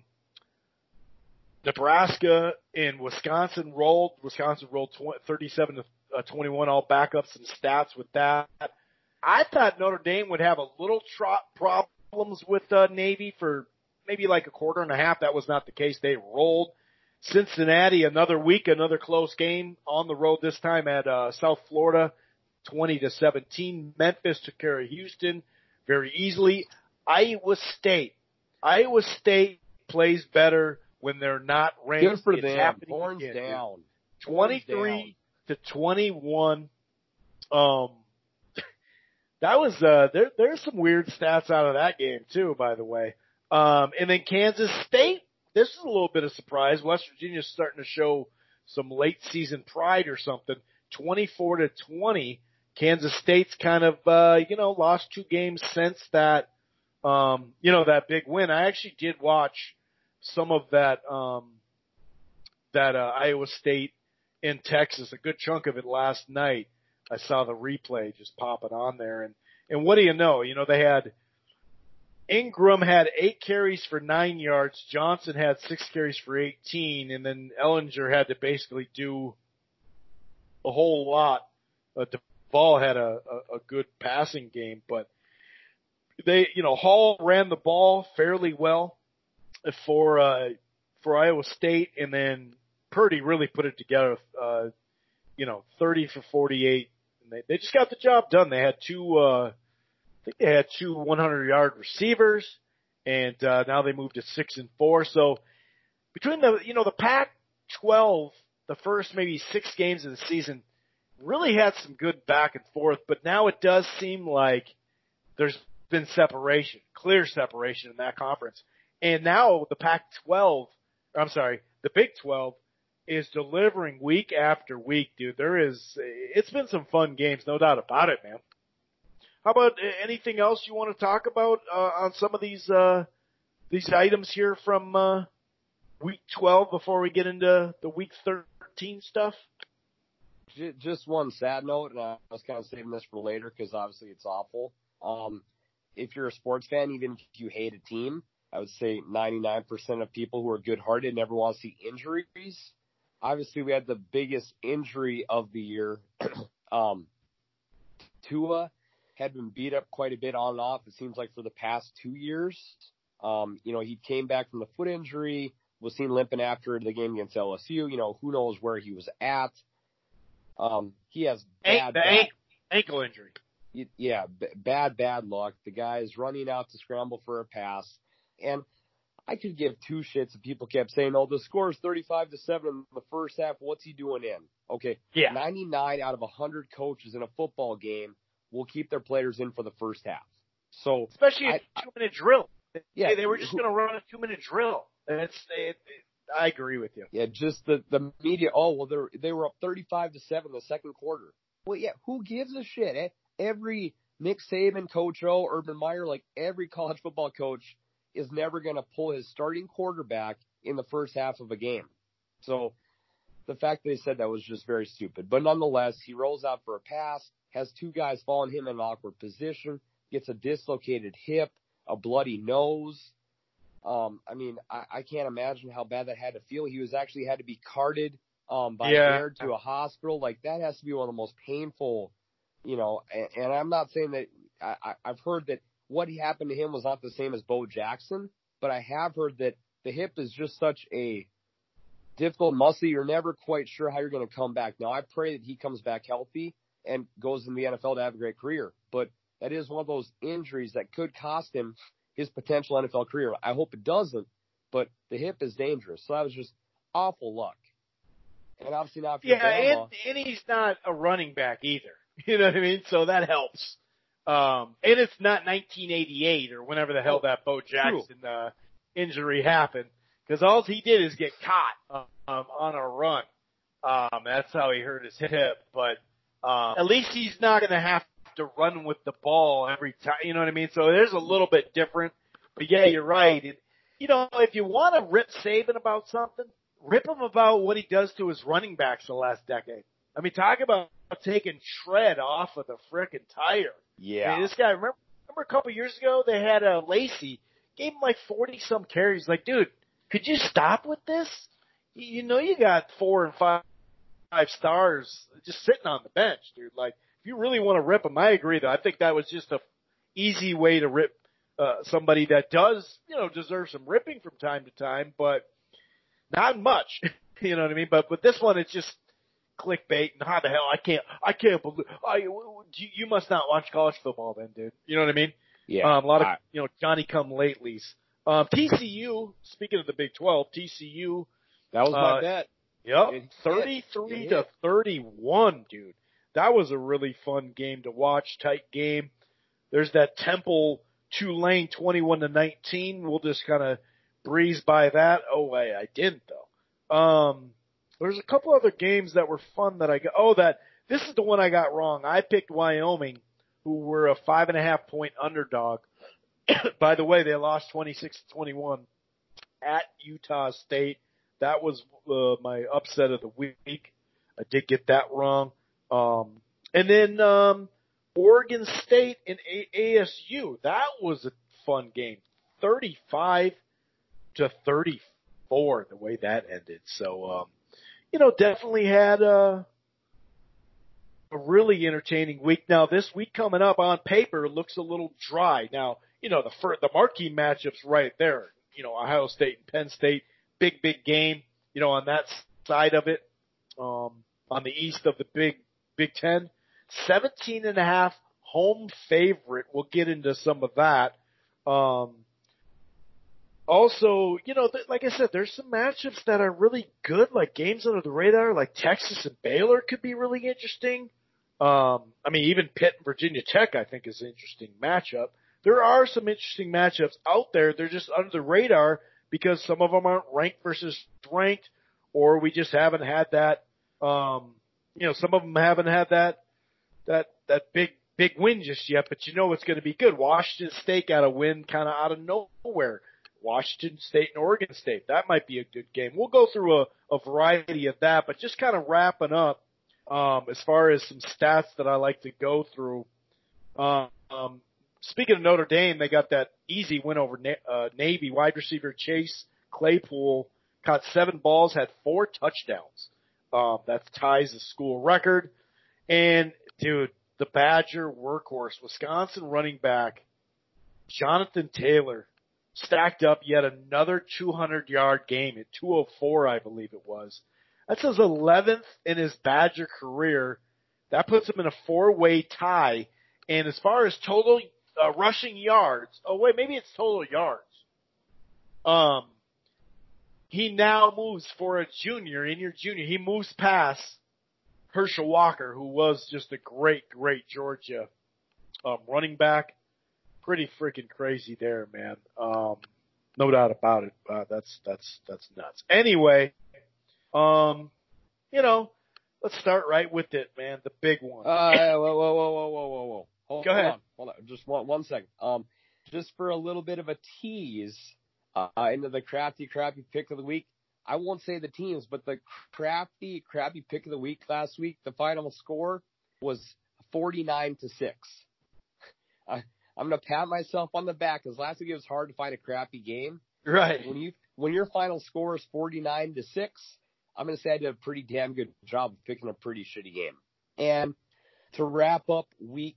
Nebraska and Wisconsin rolled. Wisconsin rolled thirty-seven to twenty-one. I'll back up some stats with that. I thought Notre Dame would have a little tro- problems with uh, Navy for maybe like a quarter and a half. That was not the case. They rolled. Cincinnati, another week, another close game on the road this time at uh, South Florida, twenty to seventeen. Memphis took care of Houston very easily. Iowa State. Iowa State plays better when they're not ranked. Good for it's them. happening Horns again. down. twenty-three to twenty-one. Um, that was uh, there. There's some weird stats out of that game too, by the way. Um, and then Kansas State. This is a little bit of surprise. West Virginia's starting to show some late season pride or something. twenty-four to twenty. Kansas State's kind of, uh, you know, lost two games since that, um, you know, that big win. I actually did watch some of that, um, that, uh, Iowa State in Texas, a good chunk of it last night. I saw the replay just popping on there. And, and what do you know? You know, they had, Ingram had eight carries for nine yards. Johnson had six carries for eighteen. And then Ellinger had to basically do a whole lot. Uh, Duvall had a, a, a good passing game, but they, you know, Hall ran the ball fairly well for, uh, for Iowa State. And then Purdy really put it together, uh, you know, thirty for forty-eight. And they, they just got the job done. They had two, uh, I think they had two hundred yard receivers, and uh, now they moved to six and four. So between the, you know, the Pac twelve, the first maybe six games of the season really had some good back and forth, but now it does seem like there's been separation, clear separation in that conference. And now the Pac twelve, I'm sorry, the Big twelve is delivering week after week, dude. There is, it's been some fun games, no doubt about it, man. How about anything else you want to talk about uh, on some of these uh, these items here from uh, week twelve before we get into the week thirteen stuff? Just one sad note, and I was kind of saving this for later because obviously it's awful. Um, if you're a sports fan, even if you hate a team, I would say ninety-nine percent of people who are good-hearted never want to see injuries. Obviously, we had the biggest injury of the year. um, Tua had been beat up quite a bit on and off, it seems like, for the past two years. Um, you know, he came back from the foot injury, was seen limping after the game against L S U. You know, who knows where he was at. Um, he has bad, the bad ankle, ankle injury. Yeah, b- bad, bad luck. The guy is running out to scramble for a pass. And I could give two shits if people kept saying, oh, the score is thirty-five to seven in the first half. What's he doing in? Okay. Yeah. ninety-nine out of one hundred coaches in a football game will keep their players in for the first half. So, especially a I, two minute drill. Yeah. Hey, they were just going to run a two minute drill. And it's, it, it, I agree with you. Yeah. Just the, the media. Oh, well, they they were up thirty-five to seven in the second quarter. Well, yeah. Who gives a shit? Eh? Every Nick Saban, Coach O, Urban Meyer, like every college football coach is never going to pull his starting quarterback in the first half of a game. So the fact that they said that was just very stupid. But nonetheless, he rolls out for a pass, has two guys following him in an awkward position, gets a dislocated hip, a bloody nose. Um, I mean, I, I can't imagine how bad that had to feel. He was actually had to be carted um, by yeah. air to a hospital. Like, that has to be one of the most painful, you know, and, and I'm not saying that I, I, I've heard that what happened to him was not the same as Bo Jackson, but I have heard that the hip is just such a difficult muscle. You're never quite sure how you're going to come back. Now, I pray that he comes back healthy and goes in the N F L to have a great career, but that is one of those injuries that could cost him his potential N F L career. I hope it doesn't, but the hip is dangerous. So that was just awful luck. And obviously not for Yeah, Bama. and, and he's not a running back either. You know what I mean? So that helps. Um, and it's not nineteen eighty-eight or whenever the hell Oh, that Bo Jackson uh, injury happened, because all he did is get caught um, on a run. Um, that's how he hurt his hip. But um, at least he's not going to have to run with the ball every time. You know what I mean? So there's a little bit different. But yeah, you're right. It, you know, if you want to rip Saban about something, rip him about what he does to his running backs the last decade. I mean, talk about taking tread off of the frickin' tire. Yeah. I mean, this guy, remember, remember a couple years ago they had uh, Lacey, gave him like forty some carries. Like, dude, could you stop with this? You, you know you got four and five, five stars just sitting on the bench, dude. Like, if you really want to rip him, I agree though. I think that was just a easy way to rip uh, somebody that does, you know, deserve some ripping from time to time, but not much. You know what I mean? But with this one, it's just clickbait, and how the hell I can't, I can't believe, I, you, you must not watch college football then, dude. You know what I mean? Yeah. Um, a lot of, I, you know, Johnny come latelys. Um, T C U, speaking of the Big twelve, T C U. that was my uh, bet. Yep. It thirty-three hit. to thirty-one, dude. That was a really fun game to watch, tight game. There's that Temple Tulane twenty-one to nineteen. We'll just kind of breeze by that. Oh, wait, I didn't though. Um, There's a couple other games that were fun that I got. Oh, that this is the one I got wrong. I picked Wyoming, who were a five and a half point underdog. By the way, they lost twenty-six to twenty-one at Utah State. That was uh, my upset of the week. I did get that wrong. Um, and then um, Oregon State and A S U. That was a fun game. thirty-five to thirty-four, the way that ended. So. Um, You know, definitely had a, a really entertaining week. Now, this week coming up on paper looks a little dry. Now, you know, the first, the marquee matchup's right there. You know, Ohio State and Penn State, big, big game, you know, on that side of it. Um, on the east of the Big, Big Ten, seventeen and a half home favorite. We'll get into some of that. Um, Also, you know, th- like I said, there's some matchups that are really good, like games under the radar, like Texas and Baylor could be really interesting. Um, I mean, even Pitt and Virginia Tech, I think, is an interesting matchup. There are some interesting matchups out there. They're just under the radar because some of them aren't ranked versus ranked, or we just haven't had that. Um, you know, some of them haven't had that that that big big win just yet. But you know, it's going to be good. Washington State got a win kind of out of nowhere. Washington State and Oregon State. That might be a good game. We'll go through a, a variety of that, but just kind of wrapping up, um, as far as some stats that I like to go through. Um, um, speaking of Notre Dame, they got that easy win over uh, Navy. Wide receiver Chase Claypool caught seven balls, had four touchdowns. Um, that ties the school record. And, dude, the Badger workhorse, Wisconsin running back Jonathan Taylor stacked up yet another two hundred yard game at two oh four, I believe it was. That's his eleventh in his Badger career. That puts him in a four-way tie. And as far as total uh, rushing yards, oh wait, maybe it's total yards. Um, he now moves for a junior, in your junior, he moves past Herschel Walker, who was just a great, great Georgia um, running back. Pretty freaking crazy there, man. Um, no doubt about it. Uh, that's that's that's nuts. Anyway, um, you know, let's start right with it, man. The big one. Uh, whoa, whoa, whoa, whoa, whoa, whoa, whoa. Hold, Go ahead. Hold on, hold on. Just one, one second. Um, just for a little bit of a tease uh, into the crafty, crappy pick of the week. I won't say the teams, but the crafty, crappy pick of the week last week, the final score was forty-nine to six. I, I'm going to pat myself on the back because last week it was hard to find a crappy game. Right. When you when your final score is forty-nine to six, I'm going to say I did a pretty damn good job of picking a pretty shitty game. And to wrap up week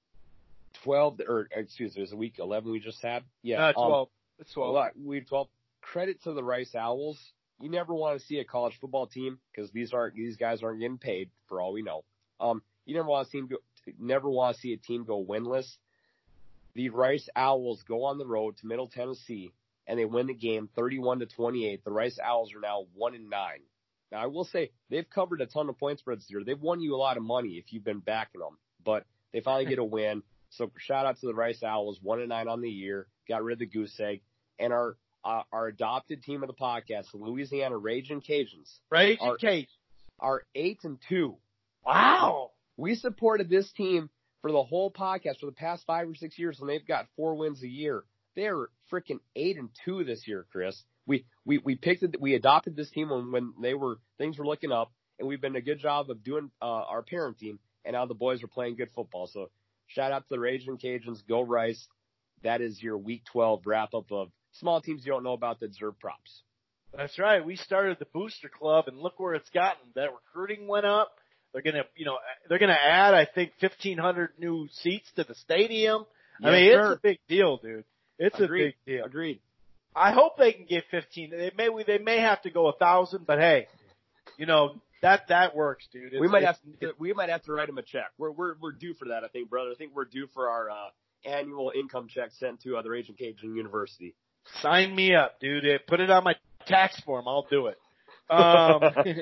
twelve, or excuse me, it was week eleven we just had? Yeah. Uh, twelve. Um, it's twelve. Well, week twelve. Credit to the Rice Owls. You never want to see a college football team because these aren't these guys aren't getting paid for all we know. Um, you never want to see go, never want to see a team go winless. The Rice Owls go on the road to Middle Tennessee and they win the game thirty-one to twenty-eight. The Rice Owls are now one and nine. Now I will say they've covered a ton of point spreads this year. They've won you a lot of money if you've been backing them, but they finally get a win. So shout out to the Rice Owls, one and nine on the year, got rid of the goose egg, and our uh, our adopted team of the podcast, the Louisiana Ragin' Cajuns, Ragin' are, Cajuns, are eight and two. Wow, we supported this team for the whole podcast for the past five or six years, and they've got four wins a year. They're freaking eight and two this year, Chris. We we we picked it. We adopted this team when when they were things were looking up, and we've been a good job of doing uh, our parenting. And now the boys are playing good football. So shout out to the Ragin' Cajuns. Go Rice. That is your Week twelve wrap up of small teams you don't know about that deserve props. That's right. We started the Booster Club, and look where it's gotten. That recruiting went up. They're gonna, you know, they're gonna add, I think, fifteen hundred new seats to the stadium. Yes, I mean, sir. it's a big deal, dude. It's Agreed. a big deal. Agreed. I hope they can get fifteen. They may, they may have to go a thousand, but hey, you know, that, that works, dude. It's, we might have it's, to, we might have to write them a check. We're, we're, we're due for that, I think, brother. I think we're due for our, uh, annual income check sent to uh, the Ragin' Cajun University. Sign me up, dude. Put it on my tax form. I'll do it. Um,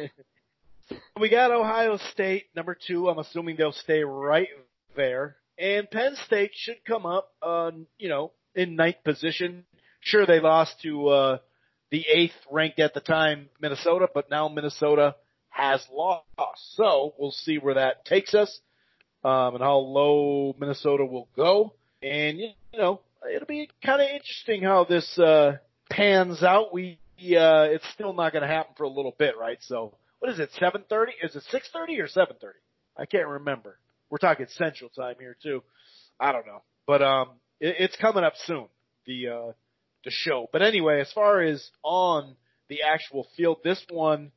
we got Ohio State, number two. I'm assuming they'll stay right there. And Penn State should come up, uh, you know, in ninth position. Sure, they lost to uh, the eighth ranked at the time, Minnesota, but now Minnesota has lost. So we'll see where that takes us um, and how low Minnesota will go. And, you know, it'll be kind of interesting how this uh, pans out. We uh, It's still not going to happen for a little bit, right? So what is it, seven thirty? Is it six thirty or seven thirty? I can't remember. We're talking Central Time here, too. I don't know. But um, it, it's coming up soon, the uh, the show. But anyway, as far as on the actual field, this one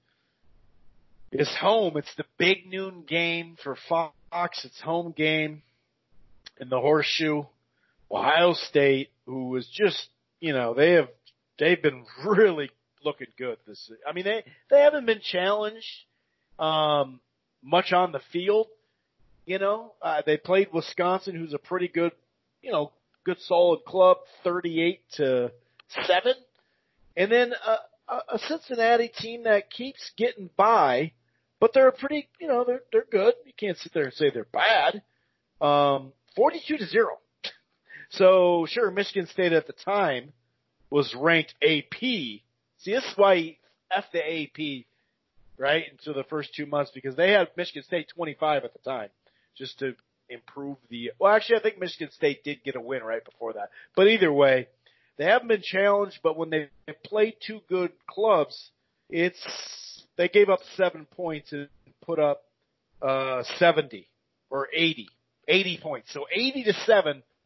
is home. It's the big noon game for Fox. It's home game in the Horseshoe. Ohio State, who is just, you know, they have, they've been really looking good this, I mean, they, they haven't been challenged, um, much on the field, you know, uh, they played Wisconsin, who's a pretty good, you know, good solid club, thirty-eight to seven. And then a, a Cincinnati team that keeps getting by, but they're pretty, you know, they're, they're good. You can't sit there and say they're bad. Um, forty-two to zero. So, sure, Michigan State at the time was ranked A P. See, this is why he F the A P, right, into the first two months, because they had Michigan State twenty-five at the time, just to improve the – well, actually, I think Michigan State did get a win right before that. But either way, they haven't been challenged, but when they played two good clubs, it's – they gave up seven points and put up uh, seventy or eighty, eighty points. So eighty to seven.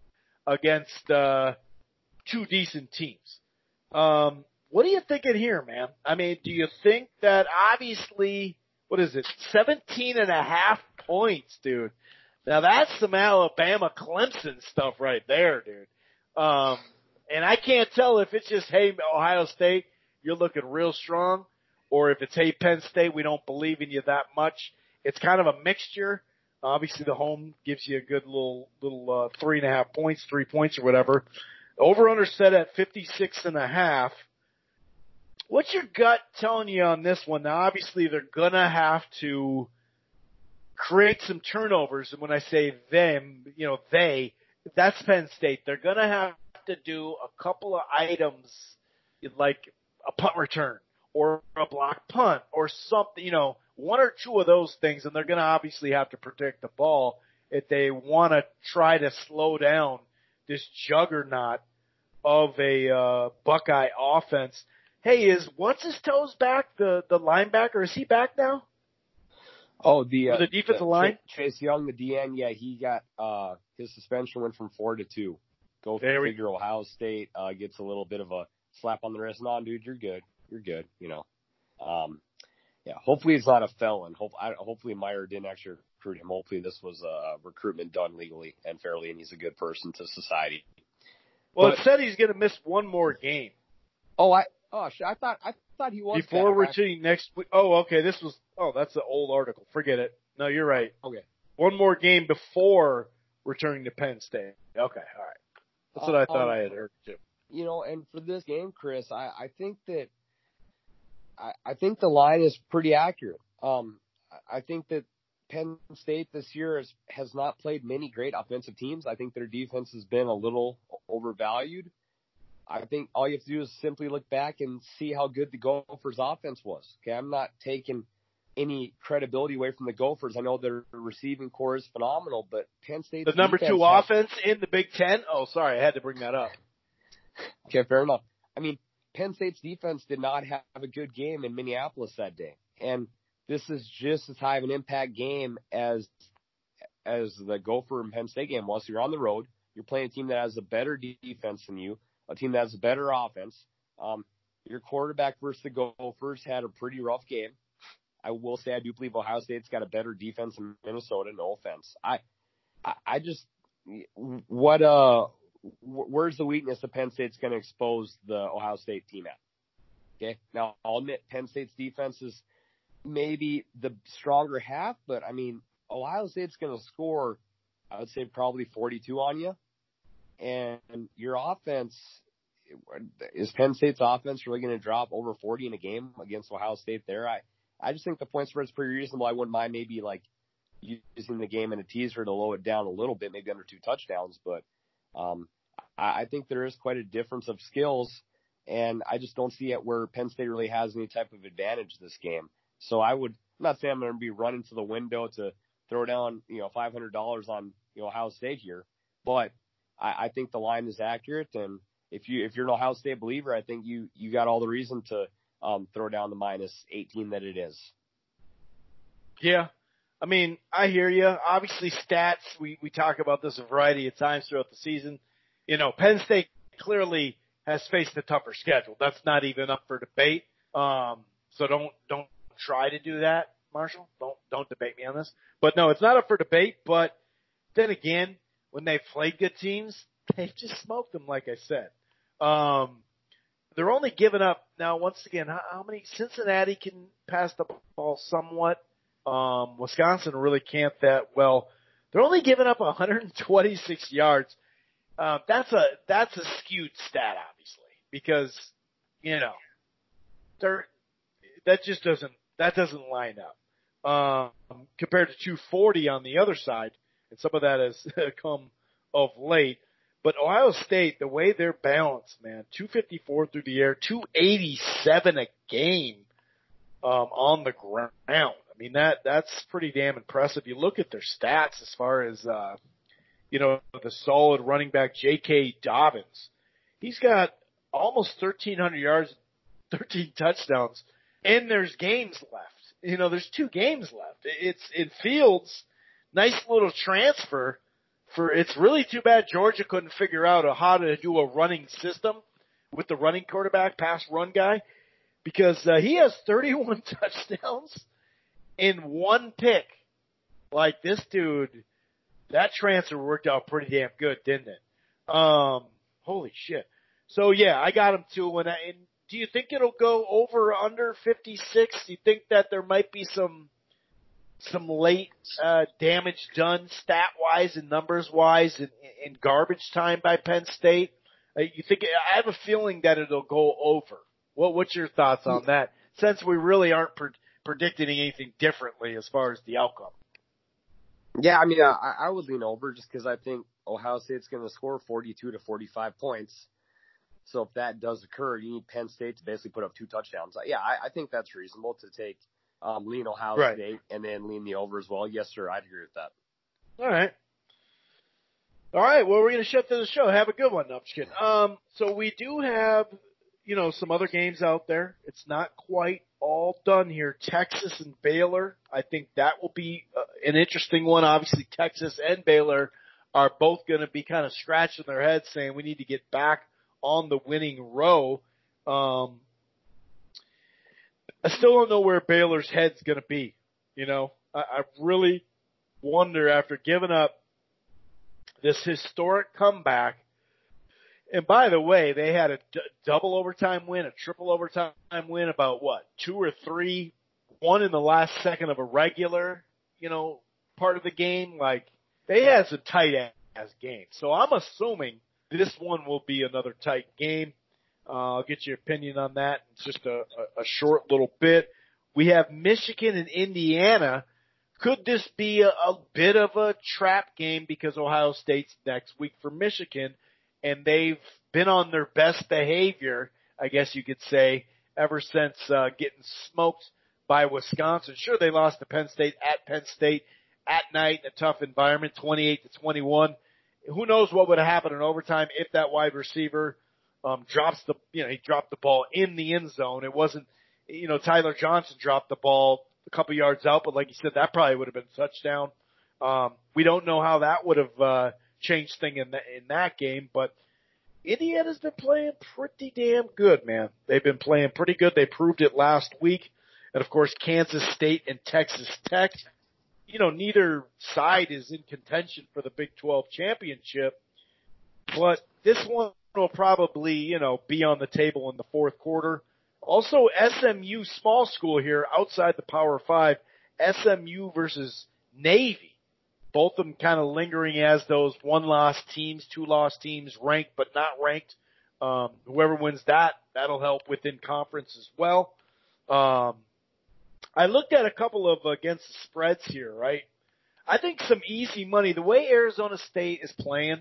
against uh, two decent teams. Um, what are you thinking here, man? I mean, do you think that obviously, what is it, seventeen and a half points, dude? Now that's some Alabama Clemson stuff right there, dude. Um, and I can't tell if it's just, hey, Ohio State, you're looking real strong, or if it's, hey, Penn State, we don't believe in you that much. It's kind of a mixture. Obviously, the home gives you a good little, little uh, three and a half points, three points or whatever. Over-under set at fifty-six and a half. What's your gut telling you on this one? Now, obviously, they're going to have to create some turnovers. And when I say them, you know, they, that's Penn State. They're going to have to do a couple of items like a punt return or a block punt or something, you know, one or two of those things. And they're going to obviously have to protect the ball if they want to try to slow down this juggernaut of a uh, Buckeye offense. Hey, is what's his toes back? The the linebacker, is he back now? Oh, the uh, the defensive the, line. Chase Young, the D N. Yeah, he got uh, his suspension went from four to two. Go there figure. We... Ohio State uh, gets a little bit of a slap on the wrist. No, dude, you're good. You're good. You know. Um, yeah. Hopefully, it's not a felon. Hope, I, hopefully, Meyer didn't actually recruit him. Hopefully, this was a recruitment done legally and fairly, and he's a good person to society. Well, but, it said he's going to miss one more game. Oh, I. Oh, I thought I thought he was before back. returning next week. Oh, okay. This was. Oh, that's the old article. Forget it. No, you're right. Okay. One more game before returning to Penn State. Okay, all right. That's what I thought um, I had heard too. You know, and for this game, Chris, I, I think that I, I think the line is pretty accurate. Um, I think that Penn State this year has, has not played many great offensive teams. I think their defense has been a little overvalued. I think all you have to do is simply look back and see how good the Gophers offense was. Okay, I'm not taking any credibility away from the Gophers. I know their receiving core is phenomenal, but Penn State, the number two has, offense in the Big Ten. Oh, sorry, I had to bring that up. Okay, fair enough. I mean, Penn State's defense did not have a good game in Minneapolis that day, and this is just as high of an impact game as as the Gopher and Penn State game was. So you're on the road. You're playing a team that has a better defense than you, a team that has a better offense. Um, your quarterback versus the Gophers had a pretty rough game. I will say I do believe Ohio State's got a better defense than Minnesota. No offense. I, I, I just what uh, where's the weakness that Penn State's going to expose the Ohio State team at? Okay, now I'll admit Penn State's defense is maybe the stronger half, but I mean Ohio State's going to score, I would say probably forty-two on you, and your offense. Is Penn State's offense really going to drop over forty in a game against Ohio State there? I, I just think the point spread's pretty reasonable. I wouldn't mind maybe like using the game in a teaser to lower it down a little bit, maybe under two touchdowns. But um, I, I think there is quite a difference of skills, and I just don't see it where Penn State really has any type of advantage this game. So I would, I'm not saying I'm going to be running to the window to throw down, you know, five hundred dollars on, you know, Ohio State here, but I, I think the line is accurate, and if you if you're an Ohio State believer, I think you you got all the reason to um, throw down the minus eighteen that it is. Yeah, I mean, I hear you. Obviously, stats. We we talk about this a variety of times throughout the season. You know, Penn State clearly has faced a tougher schedule. That's not even up for debate. Um, so don't don't try to do that, Marshall. Don't don't debate me on this. But no, it's not up for debate. But then again, when they've played good teams, they've just smoked them, like I said. Um, they're only giving up now. Once again, how, how many? Cincinnati can pass the ball somewhat. Um, Wisconsin really can't that well. They're only giving up one hundred twenty-six yards. Uh, that's a that's a skewed stat, obviously, because you know they're that just doesn't that doesn't line up um, compared to two forty on the other side, and some of that has come of late. But Ohio State, the way they're balanced, man, two fifty-four through the air, two eighty-seven a game um, on the ground. I mean, that that's pretty damn impressive. You look at their stats as far as, uh, you know, the solid running back J K. Dobbins. He's got almost thirteen hundred yards, thirteen touchdowns, and there's games left. You know, there's two games left. It's in Fields, nice little transfer. for it's really too bad Georgia couldn't figure out a, how to do a running system with the running quarterback, pass run guy, because uh, he has thirty-one touchdowns in one pick. Like this dude, that transfer worked out pretty damn good, didn't it? Um, holy shit. So yeah, I got him too. And, I, and do you think it'll go over or under fifty-six? Do you think that there might be some some late uh, damage done stat-wise and numbers-wise in, in garbage time by Penn State? Uh, you think? I have a feeling that it'll go over. What What's your thoughts on that? Since we really aren't pre- predicting anything differently as far as the outcome. Yeah, I mean, uh, I, I would lean over just because I think Ohio State's going to score forty-two to forty-five points. So if that does occur, you need Penn State to basically put up two touchdowns. Yeah, I, I think that's reasonable to take um, lean Ohio right. State and then lean the over as well. Yes, sir, I'd agree with that. All right. All right, well, we're going to shut through the show. Have a good one. No, I'm just kidding. Um, so we do have, you know, some other games out there. It's not quite all done here. Texas and Baylor. I think that will be uh, an interesting one. Obviously, Texas and Baylor are both going to be kind of scratching their heads saying we need to get back on the winning row. Um, I still don't know where Baylor's head's going to be. You know, I, I really wonder after giving up this historic comeback. And by the way, they had a d- double overtime win, a triple overtime win, about what, two or three, one in the last second of a regular, you know, part of the game. Like, they had some tight ass games. So I'm assuming this one will be another tight game. Uh, I'll get your opinion on that in just a, a, a short little bit. We have Michigan and Indiana. Could this be a, a bit of a trap game because Ohio State's next week for Michigan, and they've been on their best behavior, I guess you could say, ever since uh, getting smoked by Wisconsin. Sure, they lost to Penn State at Penn State at night in a tough environment, twenty-eight to twenty-one. Who knows what would have happened in overtime if that wide receiver um, drops the, you know, he dropped the ball in the end zone. It wasn't, you know, Tyler Johnson dropped the ball a couple yards out, but like you said, that probably would have been a touchdown. Um, we don't know how that would have uh, changed thing in, the, in that game, but Indiana's been playing pretty damn good, man. They've been playing pretty good. They proved it last week. And, of course, Kansas State and Texas Tech. You know, neither side is in contention for the Big twelve championship, but this one will probably, you know, be on the table in the fourth quarter. Also, S M U small school here outside the Power Five, S M U versus Navy. Both of them kind of lingering as those one-loss teams, two-loss teams, ranked but not ranked. Um, whoever wins that, that'll help within conference as well. Um, I looked at a couple of against the spreads here, right? I think some easy money. The way Arizona State is playing,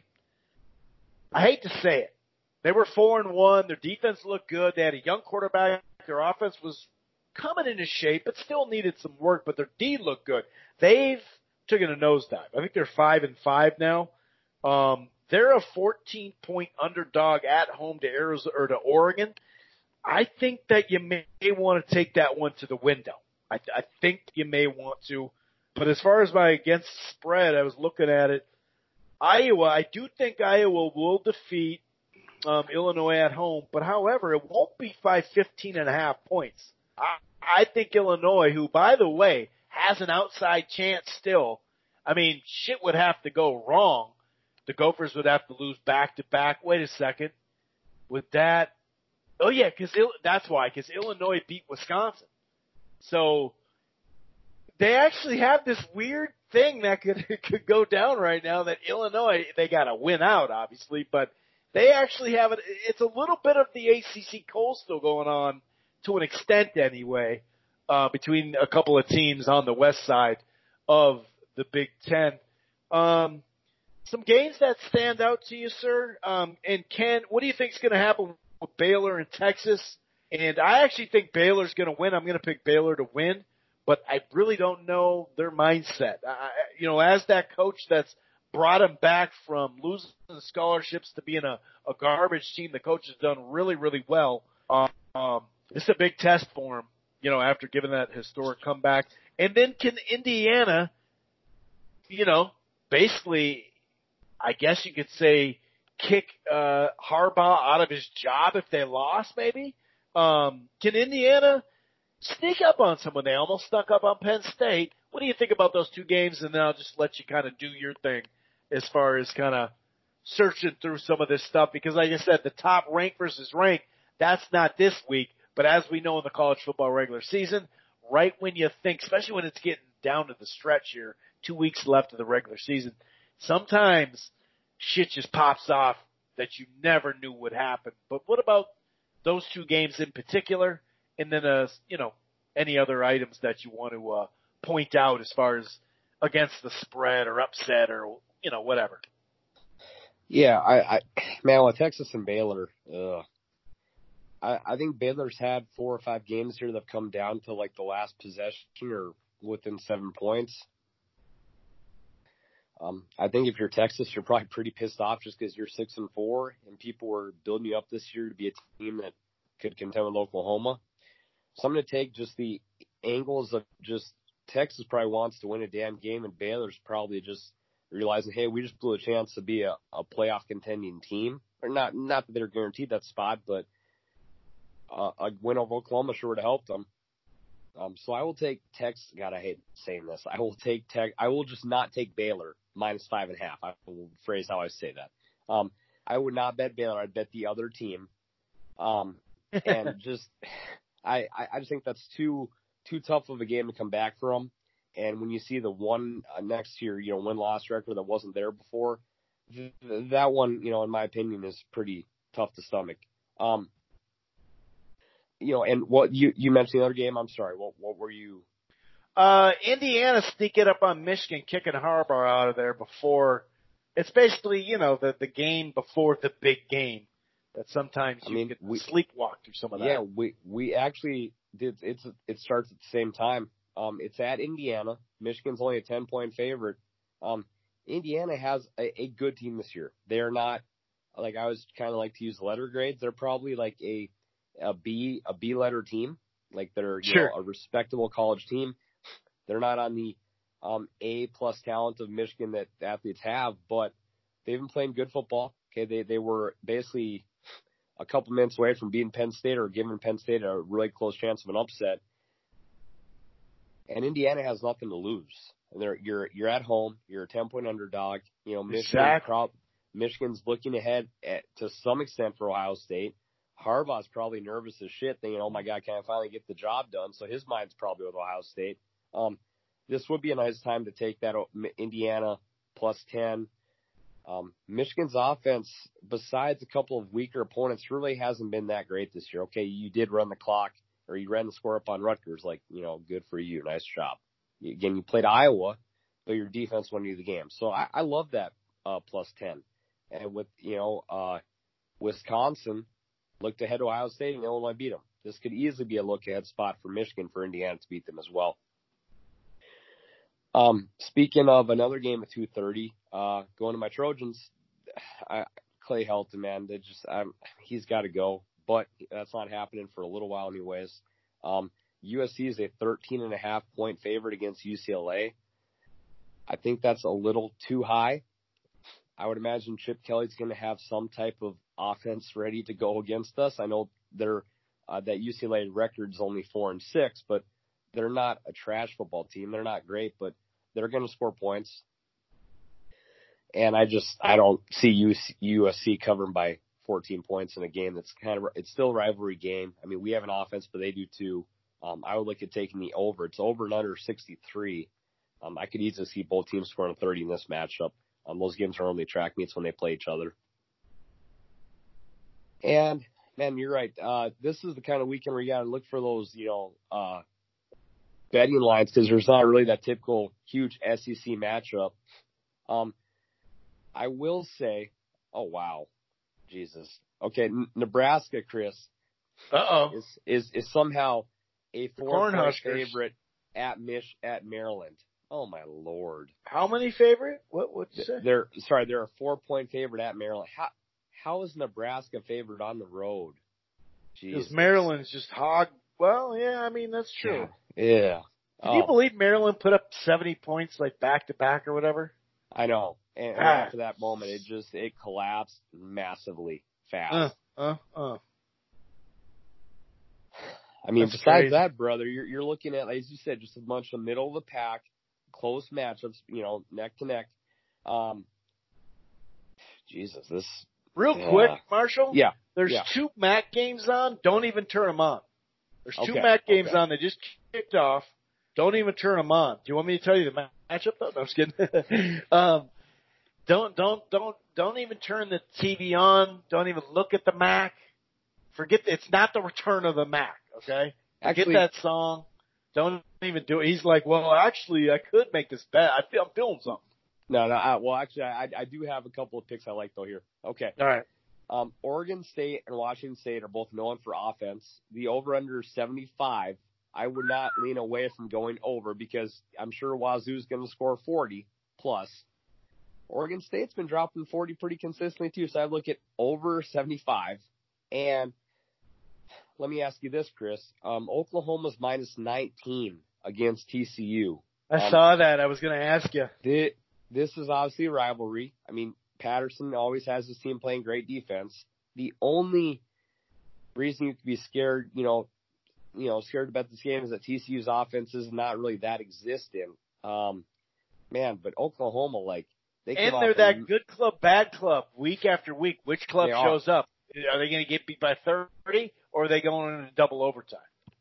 I hate to say it. They were four and one. Their defense looked good. They had a young quarterback. Their offense was coming into shape, but still needed some work. But their D looked good. They've taken a nosedive. I think they're five and five now. Um, they're a fourteen point underdog at home to Arizona or to Oregon. I think that you may want to take that one to the window. I, I think you may want to. But as far as my against spread, I was looking at it. Iowa, I do think Iowa will defeat Um, Illinois at home, but however, it won't be by fifteen and a half points. I, I think Illinois, who, by the way, has an outside chance still. I mean, shit would have to go wrong. The Gophers would have to lose back to back. Wait a second. With that, oh yeah, because that's why, because Illinois beat Wisconsin. So they actually have this weird thing that could could go down right now. That Illinois, they got to win out, obviously, but they actually have it. It's a little bit of the A C C Coastal going on to an extent anyway, uh, between a couple of teams on the west side of the Big Ten. Um, some games that stand out to you, sir. Um, and Ken, what do you think is going to happen with Baylor and Texas? And I actually think Baylor's going to win. I'm going to pick Baylor to win, but I really don't know their mindset. I, you know, as that coach that's brought him back from losing scholarships to being a, a garbage team. The coach has done really, really well. Um, um, it's a big test for him, you know, after giving that historic comeback. And then can Indiana, you know, basically I guess you could say, kick uh, Harbaugh out of his job if they lost, maybe. Um, can Indiana sneak up on someone? They almost snuck up on Penn State. What do you think about those two games? And then I'll just let you kind of do your thing as far as kind of searching through some of this stuff. Because like I said, the top rank versus rank, that's not this week. But as we know in the college football regular season, right when you think, especially when it's getting down to the stretch here, two weeks left of the regular season, sometimes shit just pops off that you never knew would happen. But what about those two games in particular? And then, uh, you know, any other items that you want to uh, point out as far as against the spread or upset or, you know, whatever. Yeah, I, I man, with Texas and Baylor, ugh. I, I think Baylor's had four or five games here that have come down to like the last possession or within seven points. Um, I think if you're Texas, you're probably pretty pissed off just because you're six and four, and people were building you up this year to be a team that could contend with Oklahoma. So I'm going to take just the angles of just Texas probably wants to win a damn game, and Baylor's probably just realizing, hey, we just blew a chance to be a, a playoff contending team. Or not, not that they're guaranteed that spot, but uh, a win over Oklahoma sure would have helped them. Um, so I will take Texas. God, I hate saying this. I will take Tech. I will just not take Baylor minus five and a half. I will phrase how I say that. Um, I would not bet Baylor. I'd bet the other team. Um, and just, I, I just think that's too, too tough of a game to come back from. And when you see the one uh, next year, you know, win-loss record that wasn't there before, th- that one, you know, in my opinion, is pretty tough to stomach. Um, you know, and what you, you mentioned the other game. I'm sorry. What, what were you? Uh, Indiana sneaking up on Michigan, kicking Harbaugh out of there before. It's basically, you know, the, the game before the big game that sometimes you I mean, could we, sleepwalk through some of that. Yeah, we, we actually did. It's, it starts at the same time. Um, it's at Indiana. Michigan's only a ten point favorite. Um, Indiana has a, a good team this year. They're not, like, I was kind of like to use letter grades. They're probably like a, a B, a B letter team. Like they're, you sure. know, a respectable college team. They're not on the, um, A plus talent of Michigan that athletes have, but they've been playing good football. Okay. They, they were basically a couple minutes away from beating Penn State or giving Penn State a really close chance of an upset. And Indiana has nothing to lose. And they're, you're you're at home. You're a ten-point underdog. You know, Michigan, exactly. prob- Michigan's looking ahead at, to some extent for Ohio State. Harbaugh's probably nervous as shit, thinking, "Oh my God, can I finally get the job done?" So his mind's probably with Ohio State. Um, this would be a nice time to take that Indiana plus ten. Um, Michigan's offense, besides a couple of weaker opponents, really hasn't been that great this year. Okay, you did run the clock. Or you ran the score up on Rutgers, like, you know, good for you. Nice job. Again, you played Iowa, but your defense won you the game. So I, I love that uh, plus ten. And with, you know, uh, Wisconsin looked ahead to Ohio State and Illinois beat them. This could easily be a look-ahead spot for Michigan for Indiana to beat them as well. Um, speaking of another game at two thirty, uh, going to my Trojans, I, Clay Helton, man, they just, I'm, he's got to go. But that's not happening for a little while anyways. Um, U S C is a thirteen and a half point favorite against U C L A. I think that's a little too high. I would imagine Chip Kelly's going to have some type of offense ready to go against us. I know they're, uh, that U C L A record's only four and six, but they're not a trash football team. They're not great, but they're going to score points. And I just, I don't see U S C covering by fourteen points in a game that's kind of, it's still a rivalry game. I mean, we have an offense, but they do too. Um, I would look at taking the over. It's over and under sixty-three. Um, I could easily see both teams scoring thirty in this matchup. Um, those games are only track meets when they play each other. And man, you're right. Uh, this is the kind of weekend where you got to look for those, you know, uh, betting lines because there's not really that typical huge S E C matchup. Um, I will say, oh wow. Jesus. Okay, N- Nebraska, Chris, Uh-oh. is is is somehow a four-point favorite at Mich at Maryland. Oh my Lord! How many favorite? What what'd you say? They're sorry, they're a four-point favorite at Maryland. How how is Nebraska favored on the road? Because Maryland's just hog. Well, yeah, I mean that's true. Yeah. yeah. Can oh. you believe Maryland put up seventy points like back to back or whatever? I know. And, and Ah. after that moment, it just, it collapsed massively fast. Uh, uh, uh. I mean, That's besides crazy. that, brother, you're, you're looking at, as you said, just a bunch of middle of the pack, close matchups, you know, neck to neck. Um, Jesus, this. Real yeah. quick, Marshall. Yeah. There's yeah. two M A C games on. Don't even turn them on. There's two Okay, M A C games okay. on. They just kicked off. Don't even turn them on. Do you want me to tell you the matchup though? No, I'm just kidding. um, don't, don't, don't, don't even turn the T V on. Don't even look at the M A C. Forget it's not the return of the M A C. Okay. Actually, Forget that song. Don't even do it. He's like, well, actually, I could make this bet. I feel I'm feeling something. No, no. I, well, actually, I, I do have a couple of picks I like though here. Okay. All right. Um, Oregon State and Washington State are both known for offense. The over-under is seventy-five. I would not lean away from going over because I'm sure Wazoo's going to score forty plus. Oregon State's been dropping forty pretty consistently too, so I look at over seventy-five. And let me ask you this, Chris. Um, Oklahoma's minus nineteen against T C U. I um, saw that. I was going to ask you. This, this is obviously a rivalry. I mean, Patterson always has his team playing great defense. The only reason you could be scared, you know, you know, scared to bet this game is that T C U's offense is not really that existent. Um, man, but Oklahoma, like, they And come they're off that and- good club, bad club, week after week. Which club They are. shows up? Are they going to get beat by thirty, or are they going into double overtime?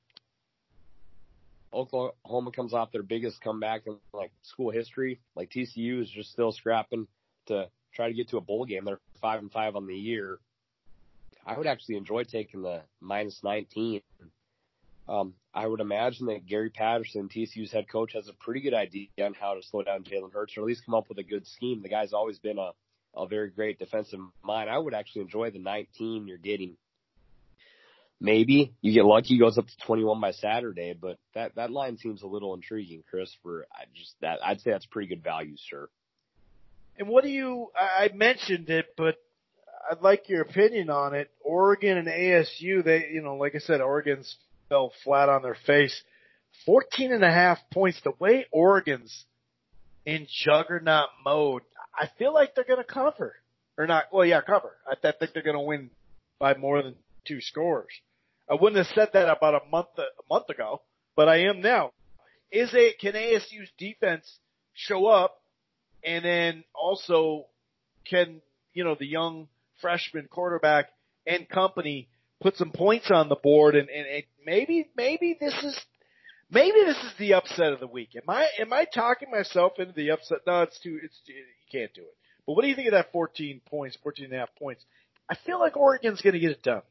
Oklahoma comes off their biggest comeback in like school history. Like T C U is just still scrapping to try to get to a bowl game. They're five and five on the year. I would actually enjoy taking the minus nineteen. Um, I would imagine that Gary Patterson, T C U's head coach, has a pretty good idea on how to slow down Jalen Hurts, or at least come up with a good scheme. The guy's always been a, a very great defensive mind. I would actually enjoy the nineteen you're getting. Maybe you get lucky, goes up to twenty-one by Saturday, but that, that line seems a little intriguing, Chris. For I just that I'd say that's pretty good value, sir. And what do you? I I mentioned it, but I'd like your opinion on it. Oregon and A S U, they, you know, like I said, Oregon's fell flat on their face. Fourteen and a half points. The way Oregon's in juggernaut mode, I feel like they're going to cover or not. Well, yeah, cover. I, I think they're going to win by more than two scores. I wouldn't have said that about a month a month ago, but I am now. Is a can A S U's defense show up, and then also can, you know, the young freshman quarterback and company put some points on the board, and, and, and maybe maybe this is maybe this is the upset of the week. Am I am I talking myself into the upset? No, it's too it's too, you can't do it. But what do you think of that fourteen points, fourteen and a half points? I feel like Oregon's going to get it done.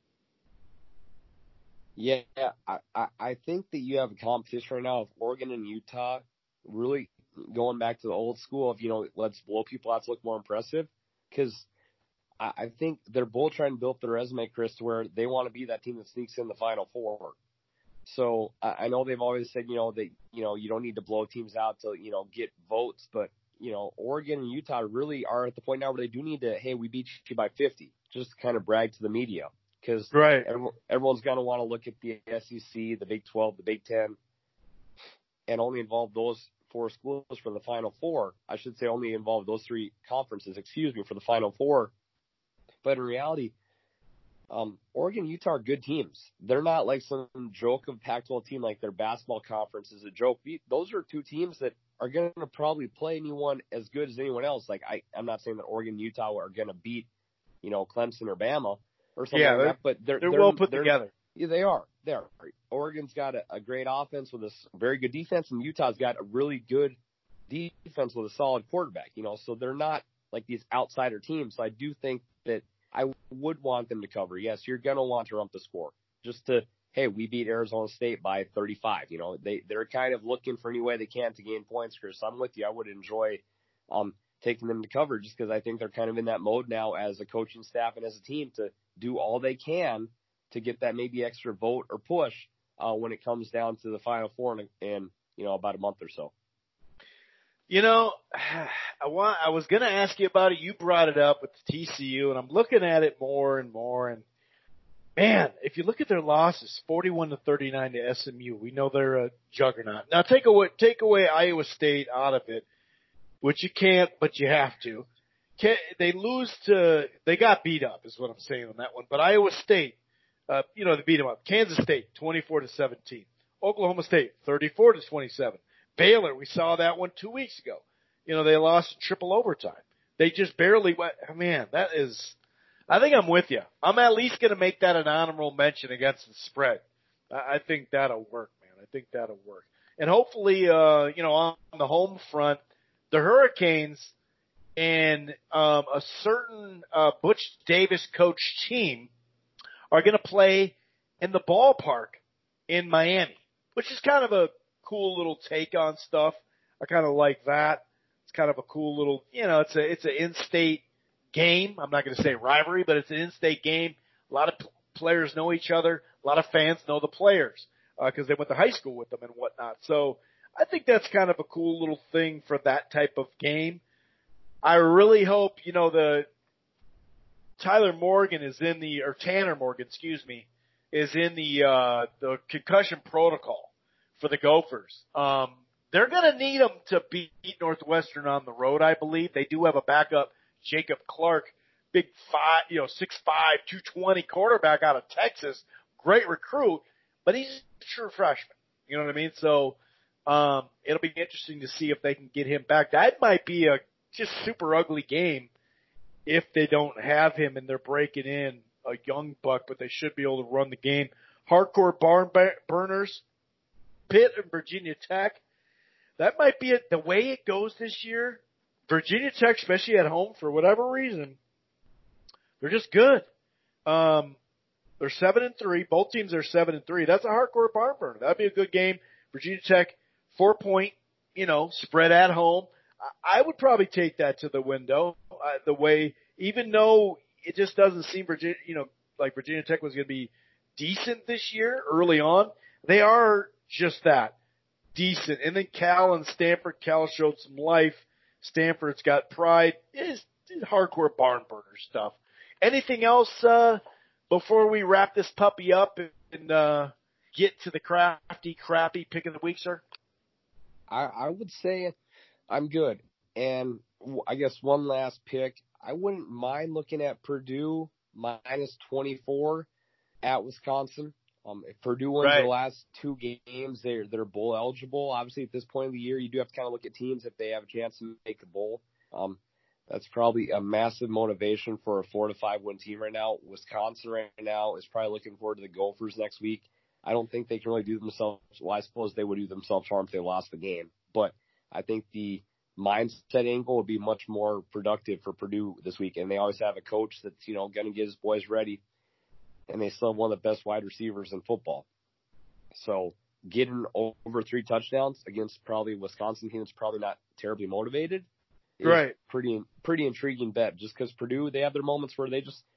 Yeah, I, I, I think that you have a competition right now of Oregon and Utah really going back to the old school of, you know, let's blow people out to look more impressive. Because I, I think they're both trying to build their resume, Chris, to where they want to be that team that sneaks in the Final Four. So I, I know they've always said, you know, that, you know, you don't need to blow teams out to, you know, get votes. But, you know, Oregon and Utah really are at the point now where they do need to, hey, we beat you by fifty, just to kind of brag to the media. Because right. everyone, everyone's going to want to look at the S E C, the Big twelve, the Big ten, and only involve those four schools for the Final Four. I should say only involve those three conferences, excuse me, for the Final Four. But in reality, um, Oregon and Utah are good teams. They're not like some joke of Pac twelve team like their basketball conference is a joke. Those are two teams that are going to probably play anyone as good as anyone else. Like I, I'm not saying that Oregon and Utah are going to beat, you know, Clemson or Bama. Or something yeah, like that, but they're, they're, they're well put they're, together. Yeah, they are. They are. Oregon's got a, a great offense with a very good defense, and Utah's got a really good defense with a solid quarterback. You know, so they're not like these outsider teams. So I do think that I would want them to cover. Yes, you're gonna want to rump the score just to, hey, we beat Arizona State by thirty-five. You know, they they're kind of looking for any way they can to gain points. Chris, I'm with you. I would enjoy um taking them to cover just because I think they're kind of in that mode now as a coaching staff and as a team to do all they can to get that maybe extra vote or push uh, when it comes down to the Final Four in, in, you know, about a month or so. You know, I want, I was going to ask you about it. You brought it up with the T C U, and I'm looking at it more and more. And, man, if you look at their losses, forty-one to thirty-nine to S M U, we know they're a juggernaut. Now, take away, take away Iowa State out of it. which you can't, but you have to. They lose to, they got beat up is what I'm saying on that one. But Iowa State, uh, you know, they beat them up. Kansas State, twenty-four to seventeen. Oklahoma State, thirty-four to twenty-seven. Baylor, we saw that one two weeks ago. You know, they lost in triple overtime. They just barely went, oh, man, that is, I think I'm with you. I'm at least going to make that an honorable mention against the spread. I think that'll work, man. I think that'll work. And hopefully, uh, you know, on the home front, the Hurricanes and um, a certain uh, Butch Davis coach team are going to play in the ballpark in Miami, which is kind of a cool little take on stuff. I kind of like that. It's kind of a cool little, you know, it's a it's an in-state game. I'm not going to say rivalry, but it's an in-state game. A lot of p- players know each other. A lot of fans know the players because uh, they went to high school with them and whatnot. So I think that's kind of a cool little thing for that type of game. I really hope, you know, the Tyler Morgan is in the, or Tanner Morgan, excuse me, is in the, uh, the concussion protocol for the Gophers. Um, they're going to need him to beat Northwestern on the road, I believe. They do have a backup, Jacob Clark, big five, you know, six five, two twenty quarterback out of Texas, great recruit, but he's a true freshman. You know what I mean? So, um, it'll be interesting to see if they can get him back. That might be a just super ugly game if they don't have him and they're breaking in a young buck, but they should be able to run the game. Hardcore barn burners, Pitt and Virginia Tech. That might be it. The way it goes this year, Virginia Tech, especially at home, for whatever reason, they're just good. Um, they're seven and three. Both teams are seven and three. That's a hardcore barn burner. That'd be a good game. Virginia Tech, four point, you know, spread at home. I would probably take that to the window. Uh, the way, even though it just doesn't seem Virginia, you know, like Virginia Tech was going to be decent this year early on, they are just that, decent. And then Cal and Stanford. Cal showed some life. Stanford's got pride. It's, it's hardcore barn burner stuff. Anything else uh, before we wrap this puppy up and uh, get to the crafty, crappy pick of the week, sir? I, I would say I'm good. And I guess one last pick. I wouldn't mind looking at Purdue minus twenty-four at Wisconsin. Um, if Purdue wins right. the last two games, they're, they're bowl eligible. Obviously, at this point of the year, you do have to kind of look at teams if they have a chance to make the bowl. Um, that's probably a massive motivation for a four to five win team right now. Wisconsin right now is probably looking forward to the Gophers next week. I don't think they can really do themselves. Well, I suppose they would do themselves harm if they lost the game, but I think the mindset angle would be much more productive for Purdue this week. And they always have a coach that's, you know, going to get his boys ready. And they still have one of the best wide receivers in football. So getting over three touchdowns against probably a Wisconsin team that's probably not terribly motivated is right. pretty, pretty intriguing bet, just because Purdue, they have their moments where they just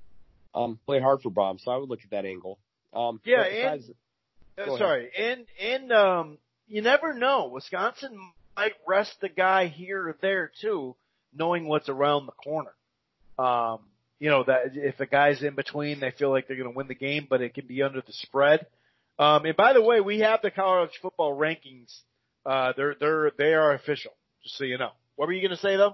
um, play hard for bombs. So I would look at that angle. Um, yeah. besides, and, uh, sorry. And, and, um, you never know. Wisconsin might rest the guy here or there too, knowing what's around the corner. Um, you know, that if a guy's in between, they feel like they're going to win the game, but it can be under the spread. Um, and by the way, we have the college football rankings. Uh, they're, they're, they are official, just so you know. What were you going to say though?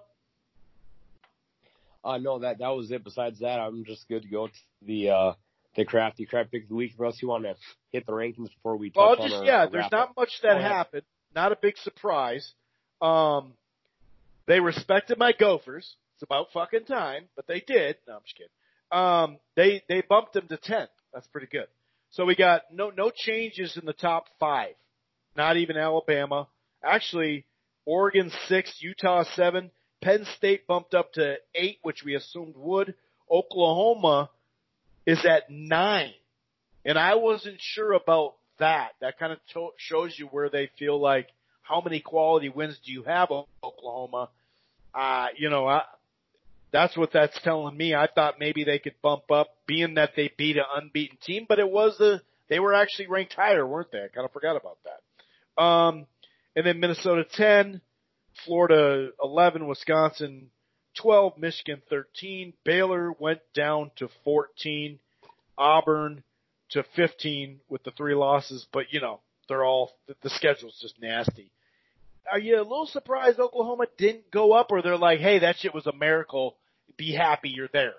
Uh, no, that, that was it. Besides that, I'm just good to go to the, uh, the crafty crap pick of the week. For us, you want to hit the rankings before we touch well, on just, our, yeah, our there's wrap not up. much that happened. Not a big surprise. Um, they respected my Gophers. It's about fucking time, but they did. No, I'm just kidding. Um, they, they bumped them to ten. That's pretty good. So we got no, no changes in the top five. Not even Alabama. Actually, Oregon six, Utah seven, Penn State bumped up to eight, which we assumed would. Oklahoma is at nine. And I wasn't sure about that. That kind of to- shows you where they feel like, how many quality wins do you have, Oklahoma? Uh, you know, I, that's what that's telling me. I thought maybe they could bump up, being that they beat an unbeaten team, but it was a, they were actually ranked higher, weren't they? I kind of forgot about that. Um, and then Minnesota ten, Florida eleven, Wisconsin twelve, Michigan thirteen, Baylor went down to fourteen, Auburn to fifteen with the three losses, but you know, they're all, the, the schedule's just nasty. are you a little surprised Oklahoma didn't go up, or they're like, hey, that shit was a miracle. Be happy you're there.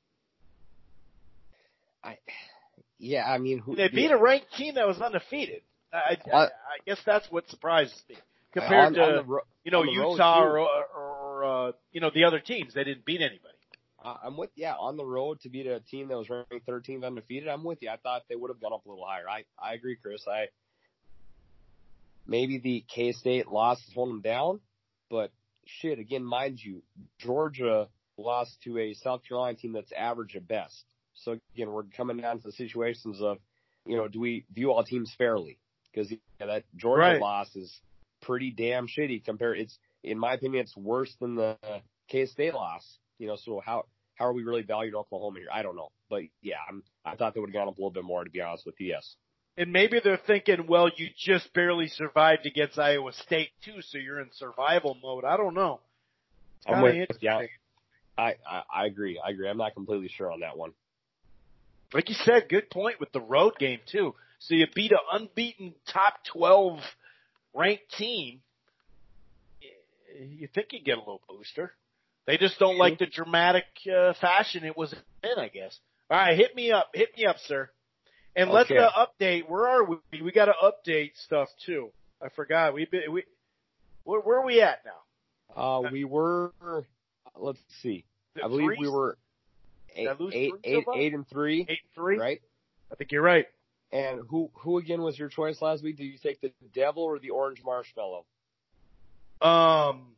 I, yeah, I mean, who, They beat a ranked team that was undefeated. I, I, uh, I guess that's what surprises me compared on, to on the ro- you know on the Utah road, or, or, or uh, you know the other teams. They didn't beat anybody. Uh, I'm with yeah on the road to beat a team that was ranked thirteenth undefeated. I'm with you. I thought they would have gone up a little higher. I I agree, Chris. I maybe the K-State loss is holding them down, but shit. Again, mind you, Georgia lost to a South Carolina team that's average at best. So again, we're coming down to the situations of, you know, do we view all teams fairly? Because yeah, that Georgia Right. loss is pretty damn shitty compared. It's in my opinion, it's worse than the K-State loss. You know, so how how are we really valued Oklahoma here? I don't know, but yeah, I'm, I thought they would have gone up a little bit more, to be honest with you. Yes. And maybe they're thinking, well, you just barely survived against Iowa State too, so you're in survival mode. I don't know. It's I'm kinda with interesting. yeah. I, I I agree. I agree. I'm not completely sure on that one. Like you said, good point with the road game too. So you beat an unbeaten top twelve ranked team. You think you get a little booster. They just don't like the dramatic uh, fashion it was in, I guess. All right, hit me up. Hit me up, sir. And let's Okay. uh, update. Where are we? We got to update stuff too. I forgot. We been we. Where, where are we at now? Uh, we were. Let's see. Is it I believe three? we were eight, Did I lose eight, three so eight, far? eight and three, Eight and three. right? I think you're right. And who who again was your choice last week? Did you take the Devil or the Orange Marshmallow? Um.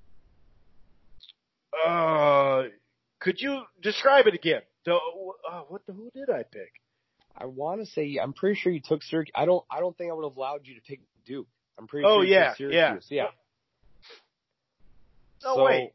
Uh, could you describe it again? The, uh, what the? Who did I pick? I want to say I'm pretty sure you took Syracuse. I don't. I don't think I would have allowed you to pick Duke. I'm pretty Oh, sure you yeah, took Syracuse. Yeah. No so, wait.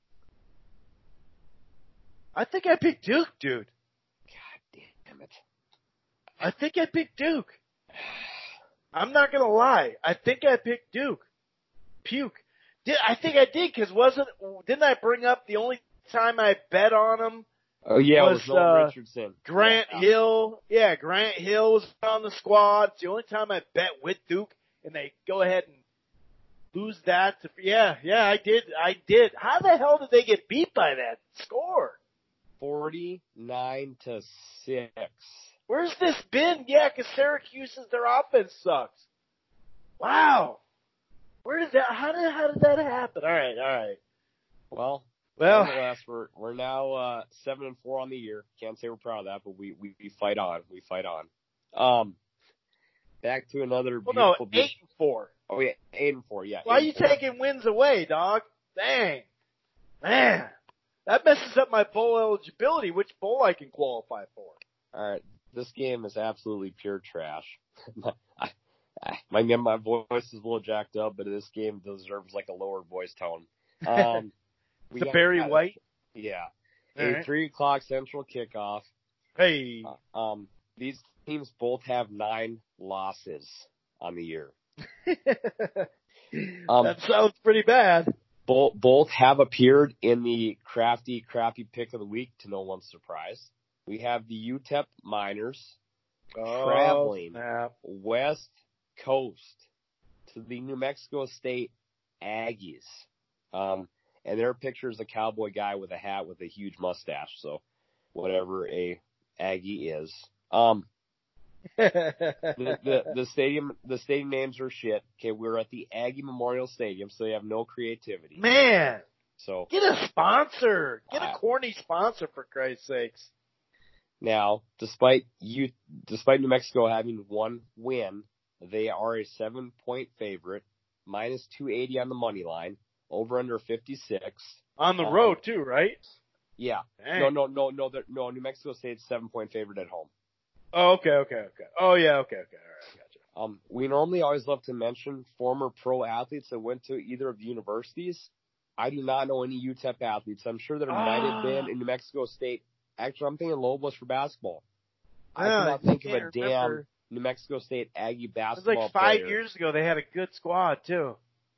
I think I picked Duke, dude. God damn it. I think I picked Duke. I'm not gonna lie. I think I picked Duke. Puke. Did I think I did? Cause wasn't didn't I bring up the only time I bet on him? Oh yeah, was, it was Nolan uh, Richardson. Grant yeah. Hill. Yeah, Grant Hill was on the squad. It's the only time I bet with Duke, and they go ahead and lose that. To, yeah, yeah, I did. I did. How the hell did they get beat by that score? Forty-nine to six. Where's this been? Yeah, because Syracuse's their offense sucks. Wow. Where did that? How did how did that happen? All right, all right. Well, Well, nonetheless, we're we're now uh, seven and four on the year. Can't say we're proud of that, but we, we, we fight on. We fight on. Um, back to another well, no, beautiful. eight and four. Oh yeah, eight and four. Yeah. Why are eight you and four. taking wins away, dog? Dang, man, that messes up my bowl eligibility. Which bowl I can qualify for? All right, this game is absolutely pure trash. I, I, my my voice is a little jacked up, but this game deserves like a lower voice tone. Um, we The got- Barry got- White. Yeah. All A right. three o'clock central kickoff. Hey, Uh, um, these teams both have nine losses on the year. Um, that sounds pretty bad. Both both have appeared in the crafty, crappy pick of the week, to no one's surprise. We have the U T E P Miners traveling Oh, snap. West Coast to the New Mexico State Aggies. Um, and their picture is a cowboy guy with a hat with a huge mustache. So whatever a Aggie is. Um, the, the, the stadium, the stadium names are shit. Okay. We're at the Aggie Memorial Stadium, so they have no creativity. Man, So get a sponsor. Get a Uh, corny sponsor for Christ's sakes. now, despite you, despite New Mexico having one win, they are a seven point favorite, minus two eighty on the money line, over under fifty-six. On the Um, road too, right? Yeah. Dang. No, no, no, no, they're- no. New Mexico State's seven point favorite at home. Oh, okay, okay, okay. Oh, yeah, okay, okay. All right, gotcha. Um, we normally always love to mention former pro athletes that went to either of the universities. I do not know any U T E P athletes. I'm sure there might have Ah. been in New Mexico State. Actually, I'm thinking Lobos for basketball. I Yeah, cannot I think of a can't damn remember. New Mexico State Aggie It was basketball like five player. years ago. They had a good squad too.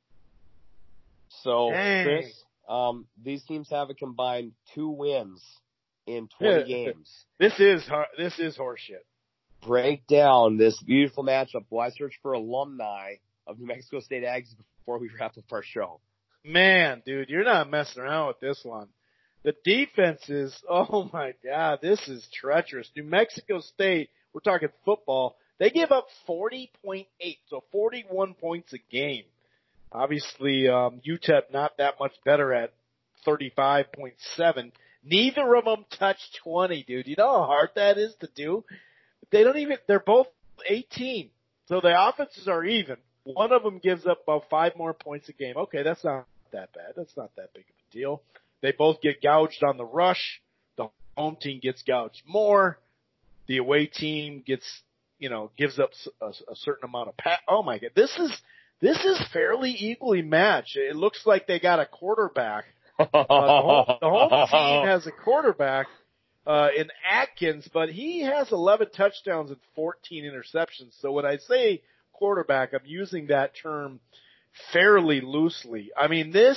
So, Dang. Chris, um, these teams have a combined two wins in twenty games. This is har- this is horseshit. Break down this beautiful matchup. Well, I searched for alumni of New Mexico State Aggies before we wrap up our show. Man, dude, you're not messing around with this one. The defense is, oh my God, this is treacherous. New Mexico State, we're talking football, they give up forty point eight, so forty-one points a game. Obviously, um, U T E P not that much better at thirty-five point seven. Neither of them touched twenty, dude. You know how hard that is to do? They don't even, they're both eighteen. So the offenses are even. One of them gives up about five more points a game. Okay, that's not that bad. That's not that big of a deal. They both get gouged on the rush. The home team gets gouged more. The away team gets, you know, gives up a, a certain amount of pass. Oh my God. This is, this is fairly equally matched. It looks like they got a quarterback. Uh, the, home, the home team has a quarterback, uh, in Atkins, but he has eleven touchdowns and fourteen interceptions. So when I say quarterback, I'm using that term fairly loosely. I mean, this,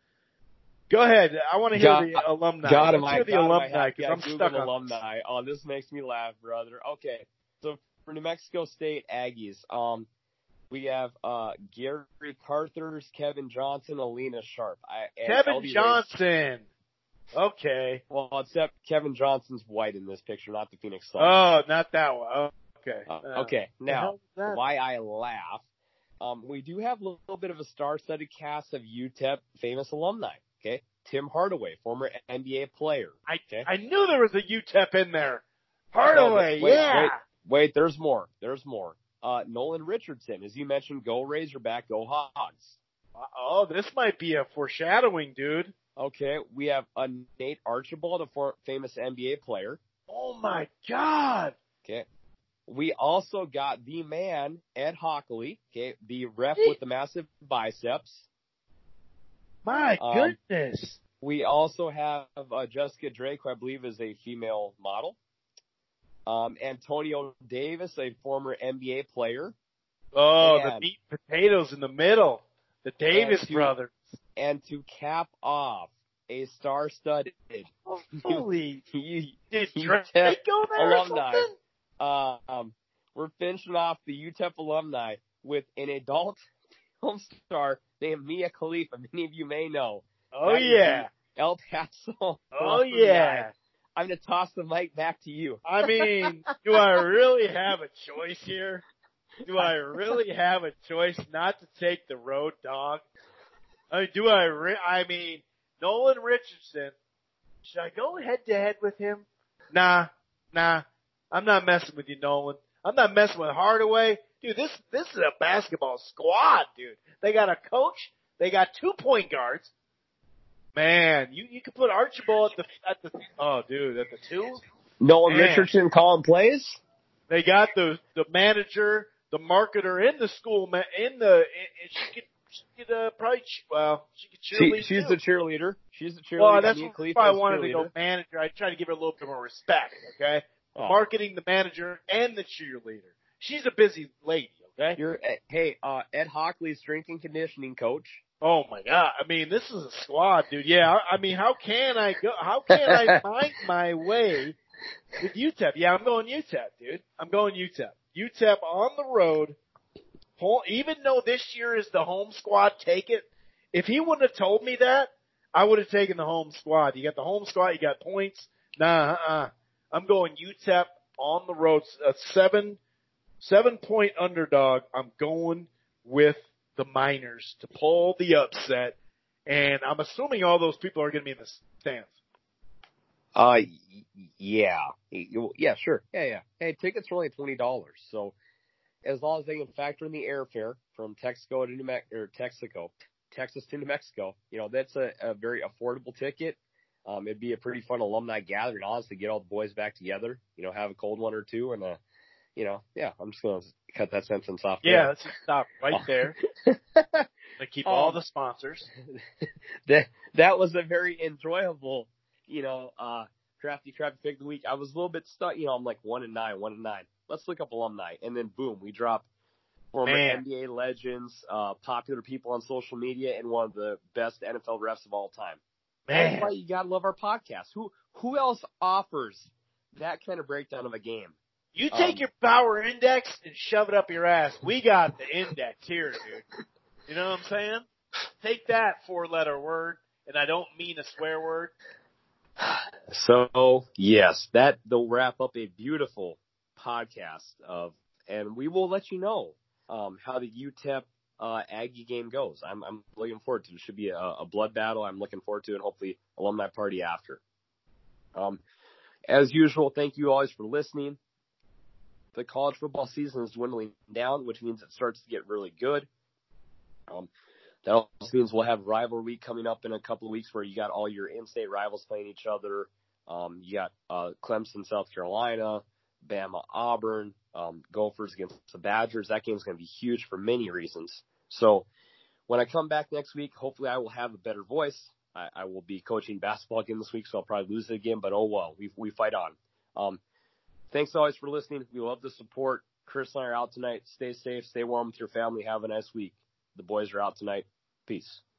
go ahead. I want to hear God, the alumni. God, Let's I, hear the God, alumni because I'm Google stuck on alumni. This. Oh, this makes me laugh, brother. Okay. So for New Mexico State Aggies, um, we have, uh, Gary Carthers, Kevin Johnson, Alina Sharp. I, and Kevin L D Johnson. Race. Okay. Well, except Kevin Johnson's white in this picture, not the Phoenix Suns. Oh, not that one. Oh, okay. Uh, Uh, okay. Now, that? why I laugh, um, we do have a little bit of a star-studded cast of U T E P famous alumni. Okay. Tim Hardaway, former N B A player. I, okay? I knew there was a U T E P in there. Hardaway, oh, wait, yeah. Wait, wait, there's more. There's more. Uh, Nolan Richardson, as you mentioned, go Razorback, go Hogs. Oh, this might be a foreshadowing, dude. Okay, we have uh, Nate Archibald, a for- famous N B A player. Oh my God. Okay. We also got the man, Ed Hockley, okay, the ref with the massive biceps. My Um, goodness. We also have uh, Jessica Drake, who I believe is a female model. Um, Antonio Davis, a former N B A player. Oh, and, the meat and potatoes in the middle. The Davis to, brothers. And to cap off, a star-studded Oh, holy. you, Did U Drake T E P go there alumni. or something? Uh, um, we're finishing off the U T E P alumni with an adult film star named Mia Khalifa. Many of you may know. Oh, That yeah. El Paso. Oh, alumni. yeah. I'm going to toss the mic back to you. I mean, do I really have a choice here? Do I really have a choice not to take the road dog? I mean, do I re- I mean, Nolan Richardson, should I go head to head with him? Nah, nah. I'm not messing with you, Nolan. I'm not messing with Hardaway. Dude, this, this is a basketball squad, dude. They got a coach. They got two point guards. Man, you, you could put Archibald at the, at the, oh dude, at the two? Nolan Man. Richardson calling plays? They got the, the manager, the marketer in the school, ma- in the, and she could, she could, uh, probably, well, she could cheerlead She, she's too. the cheerleader. She's the cheerleader. Well, that's Mia why Khalifa I is wanted to cheerleader. go manager. I tried to give her a little bit more respect, okay? Oh. Marketing, the manager, and the cheerleader. She's a busy lady, okay? You're, hey, uh, Ed Hockley, strength and conditioning coach. Oh my God. I mean, this is a squad, dude. Yeah. I mean, how can I go, how can I find my way with U T E P? Yeah, I'm going U T E P, dude. I'm going U T E P. U T E P on the road. Even though this year is the home squad, take it. If he wouldn't have told me that, I would have taken the home squad. You got the home squad, you got points. Nah, uh-uh. I'm going U T E P on the road. A seven, seven point underdog. I'm going with the Miners to pull the upset. And I'm assuming all those people are going to be in the stands. Uh, yeah. Yeah, sure. Yeah, yeah. Hey, tickets are only twenty dollars. So as long as they can factor in the airfare from Texaco to New Mexico, or Texaco, Texas to New Mexico, you know, that's a, a very affordable ticket. Um, it'd be a pretty fun alumni gathering, honestly, get all the boys back together, you know, have a cold one or two and, uh, you know, yeah, I'm just going to cut that sentence off there. Yeah, let's just stop right there. They keep um, all the sponsors. that, that was a very enjoyable, you know, uh, crafty, crafty pick of the week. I was a little bit stuck, you know, I'm like one and nine, one and nine. Let's look up alumni. And then boom, we drop former Man. N B A legends, uh, popular people on social media, and one of the best N F L refs of all time. Man. That's why you gotta love our podcast. Who who else offers that kind of breakdown of a game? You take Um, your power index and shove it up your ass. We got the index here, dude. You know what I'm saying? Take that four-letter word, and I don't mean a swear word. So, yes, that will wrap up a beautiful podcast of, and we will let you know um, how the U T E P uh, Aggie game goes. I'm, I'm looking forward to it. It should be a, a blood battle. I'm looking forward to it, and hopefully alumni party after. Um, as usual, thank you always for listening. The college football season is dwindling down, which means it starts to get really good. Um, that also means we'll have rival week coming up in a couple of weeks where you got all your in-state rivals playing each other. Um, you got uh, Clemson, South Carolina, Bama, Auburn, um, Gophers against the Badgers. That game's going to be huge for many reasons. So when I come back next week, hopefully I will have a better voice. I, I will be coaching basketball again this week, so I'll probably lose it again, but oh well, we we fight on. Um, thanks always for listening. We love the support. Chris and I are out tonight. Stay safe, stay warm with your family. Have a nice week. The boys are out tonight. Peace.